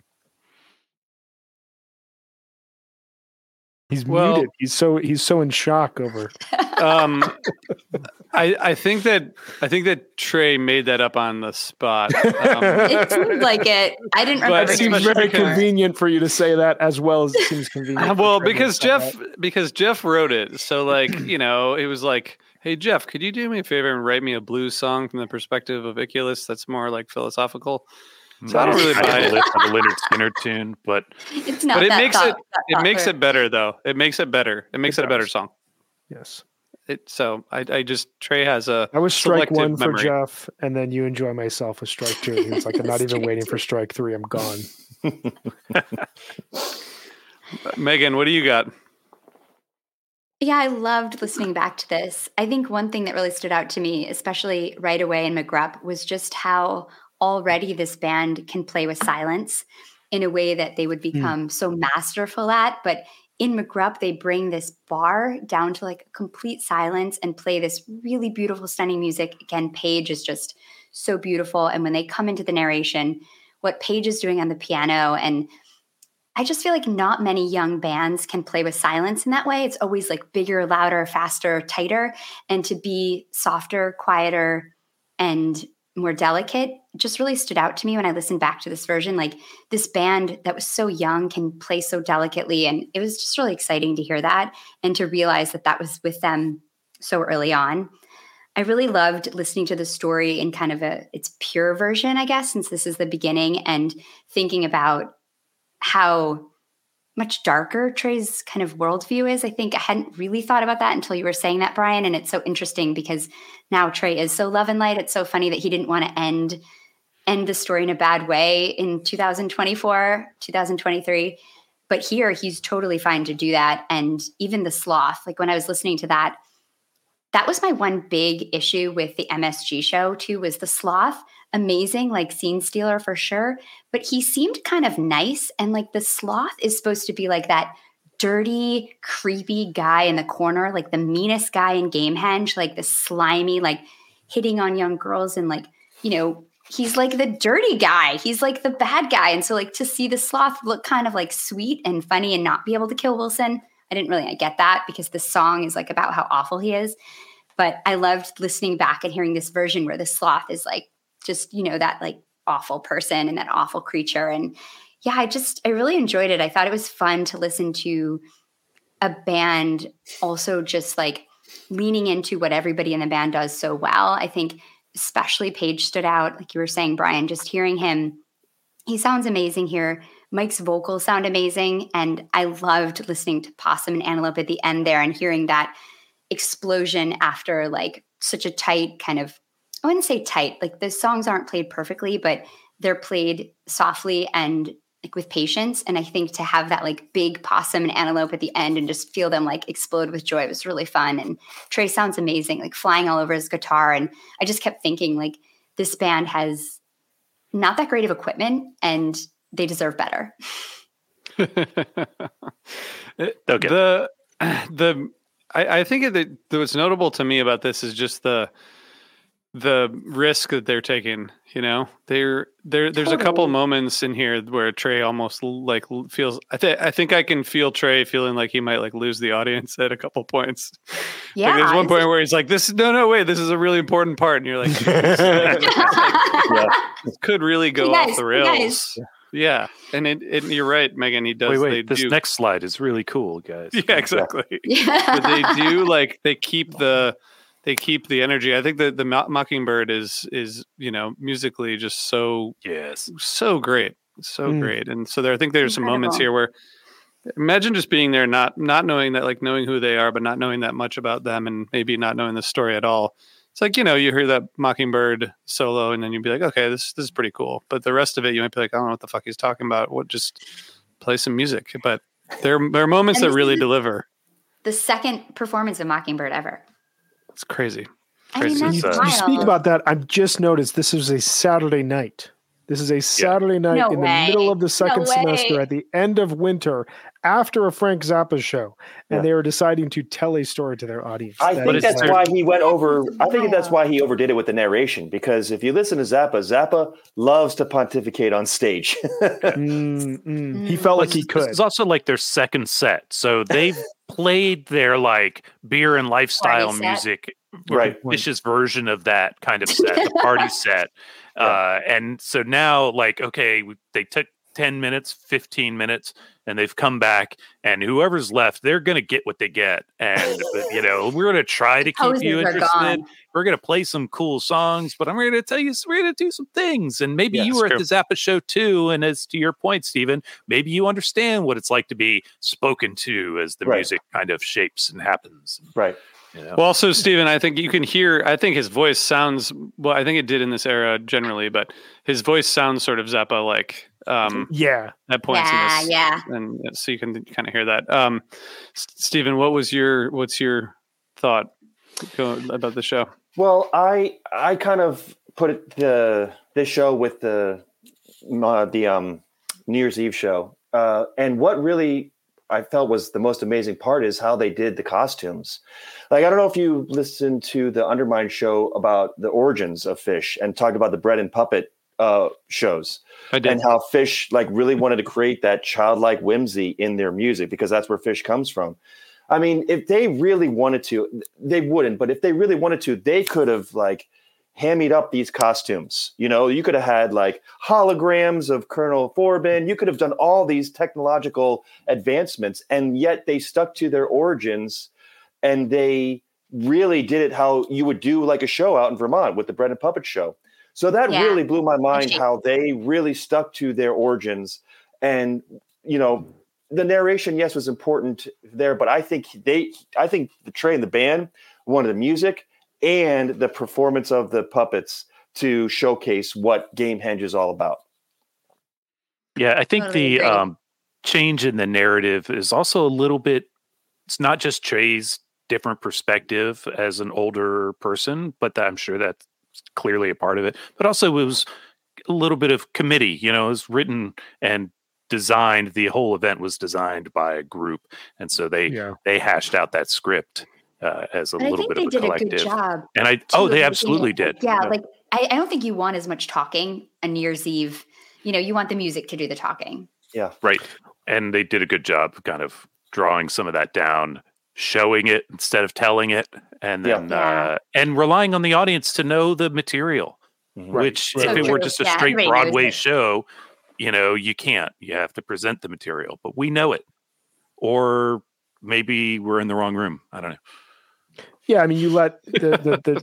[SPEAKER 5] He's
[SPEAKER 1] Well-
[SPEAKER 5] muted. He's so he's so in shock over.
[SPEAKER 1] Um, I I think that I think that Trey made that up on the spot. Um,
[SPEAKER 4] It seemed like it. I didn't
[SPEAKER 1] But
[SPEAKER 4] remember.
[SPEAKER 5] It seems
[SPEAKER 1] especially
[SPEAKER 5] very
[SPEAKER 1] because-
[SPEAKER 5] convenient for you to say that, as well as it seems convenient. for
[SPEAKER 1] well,
[SPEAKER 5] Trey to
[SPEAKER 1] because
[SPEAKER 5] say
[SPEAKER 1] Jeff
[SPEAKER 5] that.
[SPEAKER 1] because Jeff wrote it, so like you know, it was like, hey Jeff, could you do me a favor and write me a blues song from the perspective of Iculus that's more like philosophical? So I don't really buy it.
[SPEAKER 6] A Leonard Skinner tune, but
[SPEAKER 4] it's not.
[SPEAKER 1] But it
[SPEAKER 4] that
[SPEAKER 1] makes
[SPEAKER 4] thought,
[SPEAKER 1] it
[SPEAKER 4] that
[SPEAKER 1] it makes
[SPEAKER 4] thought
[SPEAKER 1] it better though. It makes it better. It makes it,
[SPEAKER 5] It
[SPEAKER 1] a better
[SPEAKER 5] does.
[SPEAKER 1] song.
[SPEAKER 5] Yes.
[SPEAKER 1] It so I I just Trey has a
[SPEAKER 5] I was strike
[SPEAKER 1] selective
[SPEAKER 5] one for
[SPEAKER 1] memory.
[SPEAKER 5] Jeff, and then you enjoy myself with strike two. He was like, I'm not even
[SPEAKER 4] Strike
[SPEAKER 5] waiting
[SPEAKER 4] two.
[SPEAKER 5] for strike three. I'm gone.
[SPEAKER 1] Megan, what do you got?
[SPEAKER 4] Yeah, I loved listening back to this. I think one thing that really stood out to me, especially right away in McGrupp, was just how already this band can play with silence in a way that they would become so masterful at. But in McGrupp, they bring this bar down to like complete silence and play this really beautiful, stunning music. Again, Paige is just so beautiful. And when they come into the narration, what Paige is doing on the piano, and I just feel like not many young bands can play with silence in that way. It's always like bigger, louder, faster, tighter. And to be softer, quieter, and more delicate just really stood out to me when I listened back to this version. Like this band that was so young can play so delicately. And it was just really exciting to hear that and to realize that that was with them so early on. I really loved listening to the story in kind of a its pure version, I guess, since this is the beginning, and thinking about how much darker Trey's kind of worldview is. I think I hadn't really thought about that until you were saying that, Brian. And it's so interesting because now Trey is so love and light. It's so funny that he didn't want to end end the story in a bad way in two thousand twenty-four, two thousand twenty-three. But here he's totally fine to do that. And even the sloth, like when I was listening to that, that was my one big issue with the M S G show too, was the sloth. Amazing, like scene stealer for sure. But he seemed kind of nice. And like the sloth is supposed to be like that dirty, creepy guy in the corner, like the meanest guy in Gamehenge, like the slimy, like hitting on young girls. And like, you know, he's like the dirty guy. He's like the bad guy. And so like to see the sloth look kind of like sweet and funny and not be able to kill Wilson, I didn't really get that because the song is like about how awful he is. But I loved listening back and hearing this version where the sloth is like, just, you know, that like awful person and that awful creature. And yeah, I just, I really enjoyed it. I thought it was fun to listen to a band also just like leaning into what everybody in the band does so well. I think especially Paige stood out, like you were saying, Brian, just hearing him, he sounds amazing here. Mike's vocals sound amazing. And I loved listening to Possum and Antelope at the end there and hearing that explosion after like such a tight kind of, I wouldn't say tight, like the songs aren't played perfectly, but they're played softly and like with patience. And I think to have that like big possum and antelope at the end and just feel them like explode with joy was really fun. And Trey sounds amazing, like flying all over his guitar. And I just kept thinking like this band has not that great of equipment and they deserve better.
[SPEAKER 1] okay. The, the, I, I think that what's notable to me about this is just the, the risk that they're taking, you know, they're there. There's totally. a couple moments in here where Trey almost like feels, I think, I think I can feel Trey feeling like he might like lose the audience at a couple points.
[SPEAKER 4] Yeah.
[SPEAKER 1] Like there's one point where he's like, this, no, no, wait, this is a really important part. And you're like, like yeah, this could really go
[SPEAKER 4] guys,
[SPEAKER 1] off the rails. Yeah. And it, it, you're right, Megan, he does.
[SPEAKER 6] Wait, wait,
[SPEAKER 1] they
[SPEAKER 6] this
[SPEAKER 1] do.
[SPEAKER 6] next slide is really cool, guys.
[SPEAKER 1] Yeah, exactly.
[SPEAKER 4] Yeah.
[SPEAKER 1] But they do like, they keep the, They keep the energy. I think that the Mockingbird is is you know musically just so
[SPEAKER 6] yes
[SPEAKER 1] so great, so mm. great. And so there, I think there's Incredible. some moments here where imagine just being there, not not knowing that, like knowing who they are, but not knowing that much about them, and maybe not knowing the story at all. It's like, you know, you hear that Mockingbird solo, and then you'd be like, okay, this this is pretty cool. But the rest of it, you might be like, I don't know what the fuck he's talking about. What, just play some music. But there there are moments that really deliver.
[SPEAKER 4] The second performance of Mockingbird ever.
[SPEAKER 1] It's crazy.
[SPEAKER 4] I mean,
[SPEAKER 1] crazy.
[SPEAKER 4] that's
[SPEAKER 5] you, you speak about that. I've just noticed this is a Saturday night. This is a Saturday yeah. night
[SPEAKER 4] no
[SPEAKER 5] in
[SPEAKER 4] way.
[SPEAKER 5] the middle of the second
[SPEAKER 4] no
[SPEAKER 5] semester at the end of winter after a Frank Zappa show. And yeah. they are deciding to tell a story to their audience.
[SPEAKER 7] I
[SPEAKER 5] that
[SPEAKER 7] think that's
[SPEAKER 5] like,
[SPEAKER 7] why he went over. I think that's why he overdid it with the narration, because if you listen to Zappa, Zappa loves to pontificate on stage.
[SPEAKER 5] mm, mm. He felt like he could.
[SPEAKER 6] It's also like their second set. So they've played their like beer and lifestyle music,
[SPEAKER 7] right?
[SPEAKER 6] Vicious version of that kind of set, the party set. Yeah. Uh, and so now, like, okay, they took ten minutes, fifteen minutes, and they've come back, and whoever's left, they're going to get what they get. And, you know, we're going to try to keep
[SPEAKER 4] Hoses
[SPEAKER 6] you
[SPEAKER 4] are
[SPEAKER 6] interested.
[SPEAKER 4] gone.
[SPEAKER 6] We're going to play some cool songs, but I'm going to tell you, we're going to do some things. And maybe
[SPEAKER 7] Yeah,
[SPEAKER 6] you
[SPEAKER 7] it's
[SPEAKER 6] were
[SPEAKER 7] true.
[SPEAKER 6] at the Zappa show too. And as to your point, Stephen, maybe you understand what it's like to be spoken to as the
[SPEAKER 7] Right.
[SPEAKER 6] music kind of shapes and happens.
[SPEAKER 7] Right.
[SPEAKER 6] You know?
[SPEAKER 1] Well, also, Stephen, I think you can hear, I think his voice sounds, well, I think it did in this era generally, but his voice sounds sort of Zappa-like um,
[SPEAKER 5] Yeah.
[SPEAKER 1] at points
[SPEAKER 4] Yeah,
[SPEAKER 1] in this.
[SPEAKER 4] yeah.
[SPEAKER 1] And uh, so you can kind of hear that. Um, S- Stephen, what was your, what's your thought go, about the show?
[SPEAKER 7] Well, I I kind of put it the this show with the uh, the um, New Year's Eve show, uh, and what really I felt was the most amazing part is how they did the costumes. Like, I don't know if you listened to the Undermine show about the origins of Fish and talked about the bread and puppet uh, shows.
[SPEAKER 1] I did.
[SPEAKER 7] And how Fish like really wanted to create that childlike whimsy in their music because that's where Fish comes from. I mean, if they really wanted to, they wouldn't, but if they really wanted to, they could have like hammied up these costumes. You know, you could have had like holograms of Colonel Forbin. You could have done all these technological advancements, and yet they stuck to their origins and they really did it how you would do like a show out in Vermont with the Bread and Puppet show. So that
[SPEAKER 4] Yeah.
[SPEAKER 7] really blew my mind
[SPEAKER 4] Appreciate-
[SPEAKER 7] how they really stuck to their origins. And, you know, the narration, yes, was important there, but I think they, I think the Trey and the band wanted the music and the performance of the puppets to showcase what Gamehenge is all about.
[SPEAKER 6] Yeah, I think
[SPEAKER 4] Totally
[SPEAKER 6] the
[SPEAKER 4] agree.
[SPEAKER 6] um, change in the narrative is also a little bit, it's not just Trey's different perspective as an older person, but I'm sure that's clearly a part of it. But also it was a little bit of committee, you know, it was written and designed, the whole event was designed by a group. And so they,
[SPEAKER 5] Yeah.
[SPEAKER 6] they hashed out that script uh, as a
[SPEAKER 4] But I
[SPEAKER 6] little
[SPEAKER 4] think
[SPEAKER 6] bit
[SPEAKER 4] they
[SPEAKER 6] of a
[SPEAKER 4] did a
[SPEAKER 6] collective.
[SPEAKER 4] good job.
[SPEAKER 6] And I,
[SPEAKER 4] too,
[SPEAKER 6] oh,
[SPEAKER 4] of
[SPEAKER 6] they
[SPEAKER 4] making
[SPEAKER 6] absolutely
[SPEAKER 4] it, like,
[SPEAKER 6] did.
[SPEAKER 4] Yeah,
[SPEAKER 6] Yeah.
[SPEAKER 4] like I, I don't think you want as much talking on New Year's Eve. You know, you want the music to do the talking.
[SPEAKER 7] Yeah.
[SPEAKER 6] Right. And they did a good job kind of drawing some of that down, showing it instead of telling it, and
[SPEAKER 7] Yeah.
[SPEAKER 6] then
[SPEAKER 4] Yeah.
[SPEAKER 6] uh, and relying on the audience to know the material,
[SPEAKER 7] Mhm.
[SPEAKER 6] which
[SPEAKER 5] Right.
[SPEAKER 6] if
[SPEAKER 4] So
[SPEAKER 6] it were
[SPEAKER 4] true.
[SPEAKER 6] just a
[SPEAKER 4] Yeah,
[SPEAKER 6] straight
[SPEAKER 4] everybody knows
[SPEAKER 6] Broadway
[SPEAKER 4] it.
[SPEAKER 6] show, you know, you can't. You have to present the material, but we know it. Or maybe we're in the wrong room. I don't know.
[SPEAKER 5] Yeah, I mean, you let the the, the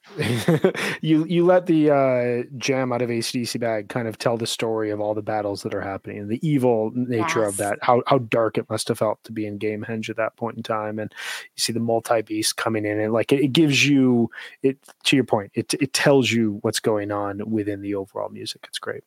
[SPEAKER 5] you you let the uh, jam out of A C D C bag kind of tell the story of all the battles that are happening, the evil nature of
[SPEAKER 4] Yes.
[SPEAKER 5] that, how how dark it must have felt to be in Gamehenge at that point in time, and you see the multi beast coming in, and like it, it gives you it to your point, it it tells you what's going on within the overall music. It's great.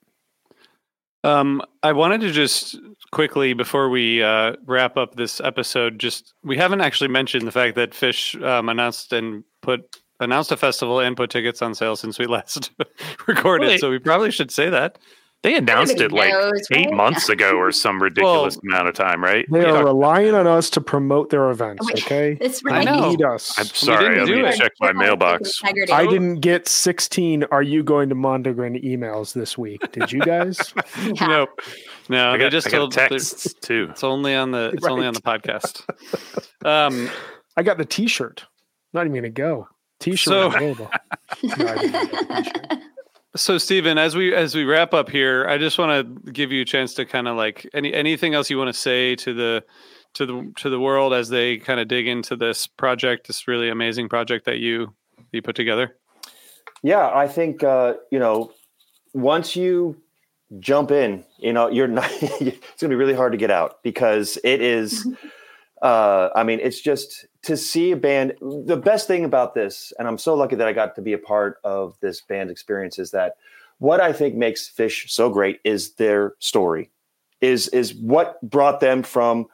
[SPEAKER 1] Um, I wanted to just quickly, before we uh, wrap up this episode, just we haven't actually mentioned the fact that Fish um, announced and put announced a festival and put tickets on sale since we last recorded.
[SPEAKER 6] Well, they-
[SPEAKER 1] so we probably should say that.
[SPEAKER 6] They announced it
[SPEAKER 4] Everybody
[SPEAKER 6] like
[SPEAKER 4] knows,
[SPEAKER 6] eight
[SPEAKER 4] right?
[SPEAKER 6] months ago or some ridiculous amount of time, right?
[SPEAKER 5] They
[SPEAKER 6] Yeah.
[SPEAKER 5] are relying on us to promote their events.
[SPEAKER 4] Wait,
[SPEAKER 5] Okay,
[SPEAKER 4] That's
[SPEAKER 1] I
[SPEAKER 4] right.
[SPEAKER 1] know.
[SPEAKER 5] need us.
[SPEAKER 6] I'm sorry.
[SPEAKER 1] didn't
[SPEAKER 6] Let
[SPEAKER 1] do
[SPEAKER 6] me
[SPEAKER 1] it.
[SPEAKER 6] check my mailbox.
[SPEAKER 4] Integrity.
[SPEAKER 5] I didn't get sixteen. Are you going to Mondegrin emails this week? Did you guys?
[SPEAKER 4] Yeah.
[SPEAKER 1] Nope. No,
[SPEAKER 6] I
[SPEAKER 1] they
[SPEAKER 6] got,
[SPEAKER 1] just
[SPEAKER 6] I got
[SPEAKER 1] told
[SPEAKER 6] texts too.
[SPEAKER 1] it's only on the it's only on the podcast. Um,
[SPEAKER 5] I got the T-shirt. Not even gonna go. T-shirt
[SPEAKER 1] So-
[SPEAKER 5] available. No, I didn't get the T-shirt.
[SPEAKER 1] So, Stephen, as we as we wrap up here, I just want to give you a chance to kind of like any anything else you want to say to the to the to the world as they kind of dig into this project, this really amazing project that you you put together.
[SPEAKER 7] Yeah, I think uh, you know, once you jump in, you know, you're not. It's going to be really hard to get out because it is. Uh, I mean, it's just to see a band. The best thing about this, and I'm so lucky that I got to be a part of this band experience, is that what I think makes Fish so great is their story, is is what brought them from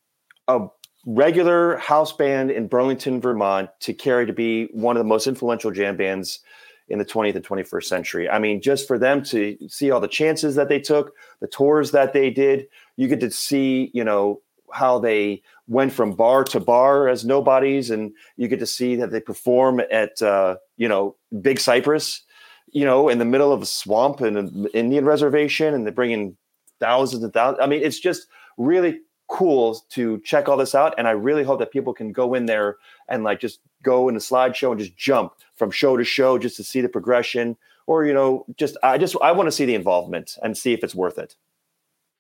[SPEAKER 7] a regular house band in Burlington, Vermont, to Carrie to be one of the most influential jam bands in the twentieth and twenty-first century. I mean, just for them to see all the chances that they took, the tours that they did, you get to see, you know, how they went from bar to bar as nobodies, and you get to see that they perform at, uh, you know, Big Cypress, you know, in the middle of a swamp and an Indian reservation, and they bring in thousands and thousands. I mean, it's just really cool to check all this out. And I really hope that people can go in there and like just go in a slideshow and just jump from show to show just to see the progression, or, you know, just, I just, I want to see the involvement and see if it's worth it.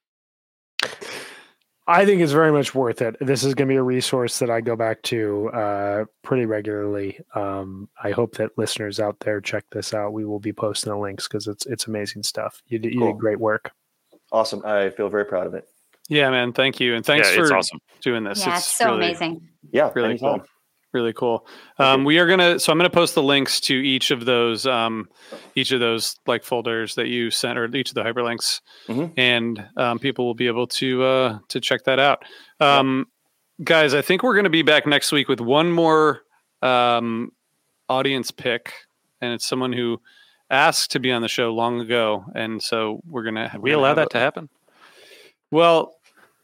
[SPEAKER 5] I think it's very much worth it. This is going to be a resource that I go back to uh, pretty regularly. Um, I hope that listeners out there check this out. We will be posting the links because it's it's amazing stuff. You did, you
[SPEAKER 7] Cool.
[SPEAKER 5] did great work.
[SPEAKER 7] Awesome. I feel very proud of it.
[SPEAKER 1] Yeah, man. Thank you. And thanks
[SPEAKER 6] Yeah,
[SPEAKER 1] for
[SPEAKER 6] it's awesome.
[SPEAKER 1] doing this.
[SPEAKER 4] Yeah, it's, so
[SPEAKER 1] really,
[SPEAKER 4] amazing.
[SPEAKER 7] Yeah,
[SPEAKER 1] really
[SPEAKER 7] anytime.
[SPEAKER 1] cool. Really cool. Um, we are gonna. So I'm gonna post the links to each of those, um, each of those like folders that you sent, or each of the hyperlinks,
[SPEAKER 7] Mhm.
[SPEAKER 1] and um, people will be able to uh, to check that out. Um, Guys, I think we're gonna be back next week with one more um, audience pick, and it's someone who asked to be on the show long ago, and so we're gonna.
[SPEAKER 6] Can we allow that to happen?
[SPEAKER 1] Well,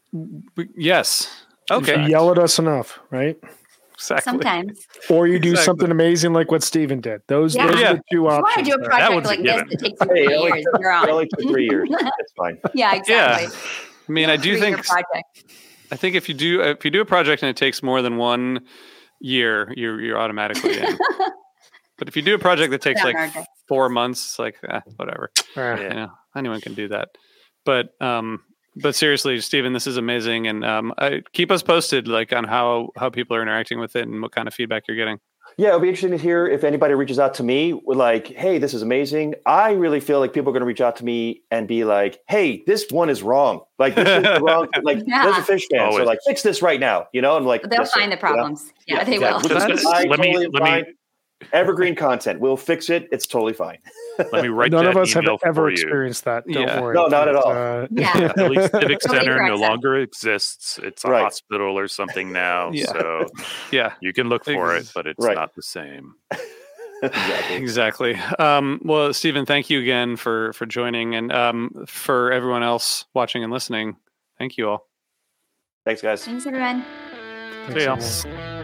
[SPEAKER 1] w- yes.
[SPEAKER 5] If you yell at us enough, right?
[SPEAKER 1] Exactly.
[SPEAKER 4] Sometimes.
[SPEAKER 5] Or you do
[SPEAKER 1] Exactly.
[SPEAKER 5] something amazing like what Steven did. Those,
[SPEAKER 4] Yeah.
[SPEAKER 5] those
[SPEAKER 1] Yeah.
[SPEAKER 5] are the two
[SPEAKER 4] If you want to
[SPEAKER 5] options.
[SPEAKER 4] do a
[SPEAKER 5] there.
[SPEAKER 4] project
[SPEAKER 6] one's a
[SPEAKER 4] like this
[SPEAKER 6] given.
[SPEAKER 4] that takes you
[SPEAKER 7] Hey,
[SPEAKER 4] three
[SPEAKER 7] it only
[SPEAKER 4] years,
[SPEAKER 7] took-
[SPEAKER 4] you're
[SPEAKER 7] it
[SPEAKER 4] on.
[SPEAKER 7] only took three years. It's fine.
[SPEAKER 4] Yeah, exactly.
[SPEAKER 1] I mean, I do
[SPEAKER 4] Three-year
[SPEAKER 1] think
[SPEAKER 4] project.
[SPEAKER 1] I think if you do if you do a project and it takes more than one year, you're you're automatically in. But if you do a project that takes
[SPEAKER 4] Yeah,
[SPEAKER 1] like
[SPEAKER 4] okay.
[SPEAKER 1] four months, like eh, whatever,
[SPEAKER 5] Ah.
[SPEAKER 1] you know, anyone can do that. But um, but seriously, Stephen, this is amazing, and um, I, keep us posted, like on how how people are interacting with it and what kind of feedback you're getting.
[SPEAKER 7] Yeah, it'll be interesting to hear if anybody reaches out to me with like, hey, this is amazing. I really feel like people are going to reach out to me and be like, hey, this one is wrong. Like, this is the wrong, like,
[SPEAKER 4] Yeah.
[SPEAKER 7] there's a fish fan. So
[SPEAKER 6] Always.
[SPEAKER 7] like, fix this right now, you know? And like,
[SPEAKER 4] They'll
[SPEAKER 7] yes, sir,
[SPEAKER 4] find the
[SPEAKER 7] you know?
[SPEAKER 4] problems. Yeah,
[SPEAKER 7] Yeah,
[SPEAKER 4] they
[SPEAKER 7] exactly.
[SPEAKER 4] will.
[SPEAKER 7] Which is- I
[SPEAKER 6] Let me-
[SPEAKER 7] totally
[SPEAKER 6] let me-
[SPEAKER 7] fine. Evergreen content. We'll fix it. It's totally fine.
[SPEAKER 6] Let me write
[SPEAKER 5] None
[SPEAKER 6] that
[SPEAKER 5] of us have
[SPEAKER 6] email
[SPEAKER 5] ever
[SPEAKER 6] for you.
[SPEAKER 5] experienced that. Don't
[SPEAKER 1] Yeah.
[SPEAKER 5] worry.
[SPEAKER 7] No, not at
[SPEAKER 5] It's,
[SPEAKER 7] all.
[SPEAKER 5] uh,
[SPEAKER 4] Yeah.
[SPEAKER 6] At least Civic
[SPEAKER 4] Nobody
[SPEAKER 6] Center no
[SPEAKER 4] corrects that.
[SPEAKER 6] longer exists. It's a
[SPEAKER 7] Right.
[SPEAKER 6] hospital or something now.
[SPEAKER 1] Yeah.
[SPEAKER 6] So
[SPEAKER 1] Yeah,
[SPEAKER 6] you can look for
[SPEAKER 1] Ex-
[SPEAKER 6] it, but it's
[SPEAKER 7] Right.
[SPEAKER 6] not the same.
[SPEAKER 7] Exactly.
[SPEAKER 1] exactly. Um, well, Stephen, thank you again for for joining, and um, for everyone else watching and listening, thank you all.
[SPEAKER 7] Thanks, guys.
[SPEAKER 4] Thanks, everyone.
[SPEAKER 5] thanks,
[SPEAKER 1] See ya.
[SPEAKER 5] everyone.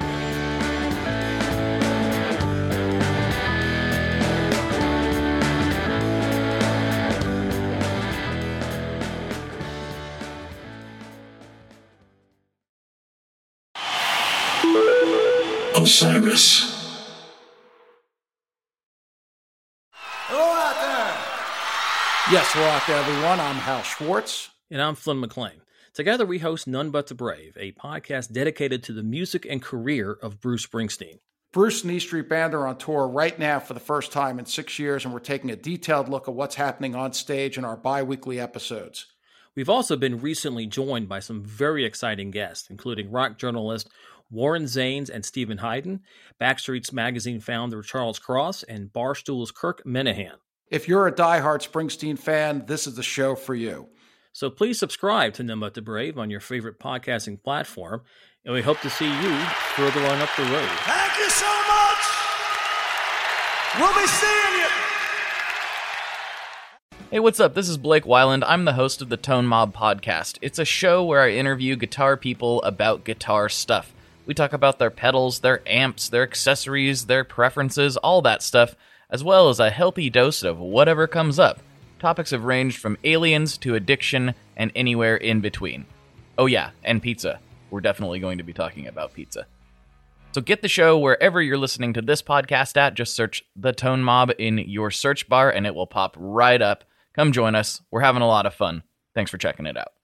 [SPEAKER 3] Osiris.
[SPEAKER 12] Hello out there! Yes, hello out there, everyone. I'm Hal Schwartz.
[SPEAKER 13] And I'm Flynn McLean. Together we host None But the Brave, a podcast dedicated to the music and career of Bruce Springsteen.
[SPEAKER 12] Bruce and E Street Band are on tour right now for the first time in six years, and we're taking a detailed look at what's happening on stage in our bi-weekly episodes.
[SPEAKER 13] We've also been recently joined by some very exciting guests, including rock journalist Warren Zanes and Stephen Hayden, Backstreet's Magazine founder Charles Cross, and Barstool's Kirk Minahan.
[SPEAKER 12] If you're a diehard Springsteen fan, this is the show for you.
[SPEAKER 13] So please subscribe to None But the Brave on your favorite podcasting platform, and we hope to see you further on up the road.
[SPEAKER 12] Thank you so much! We'll be seeing you!
[SPEAKER 14] Hey, what's up? This is Blake Wyland. I'm the host of the Tone Mob Podcast. It's a show where I interview guitar people about guitar stuff. We talk about their pedals, their amps, their accessories, their preferences, all that stuff, as well as a healthy dose of whatever comes up. Topics have ranged from aliens to addiction and anywhere in between. Oh yeah, and pizza. We're definitely going to be talking about pizza. So get the show wherever you're listening to this podcast at. Just search The Tone Mob in your search bar and it will pop right up. Come join us. We're having a lot of fun. Thanks for checking it out.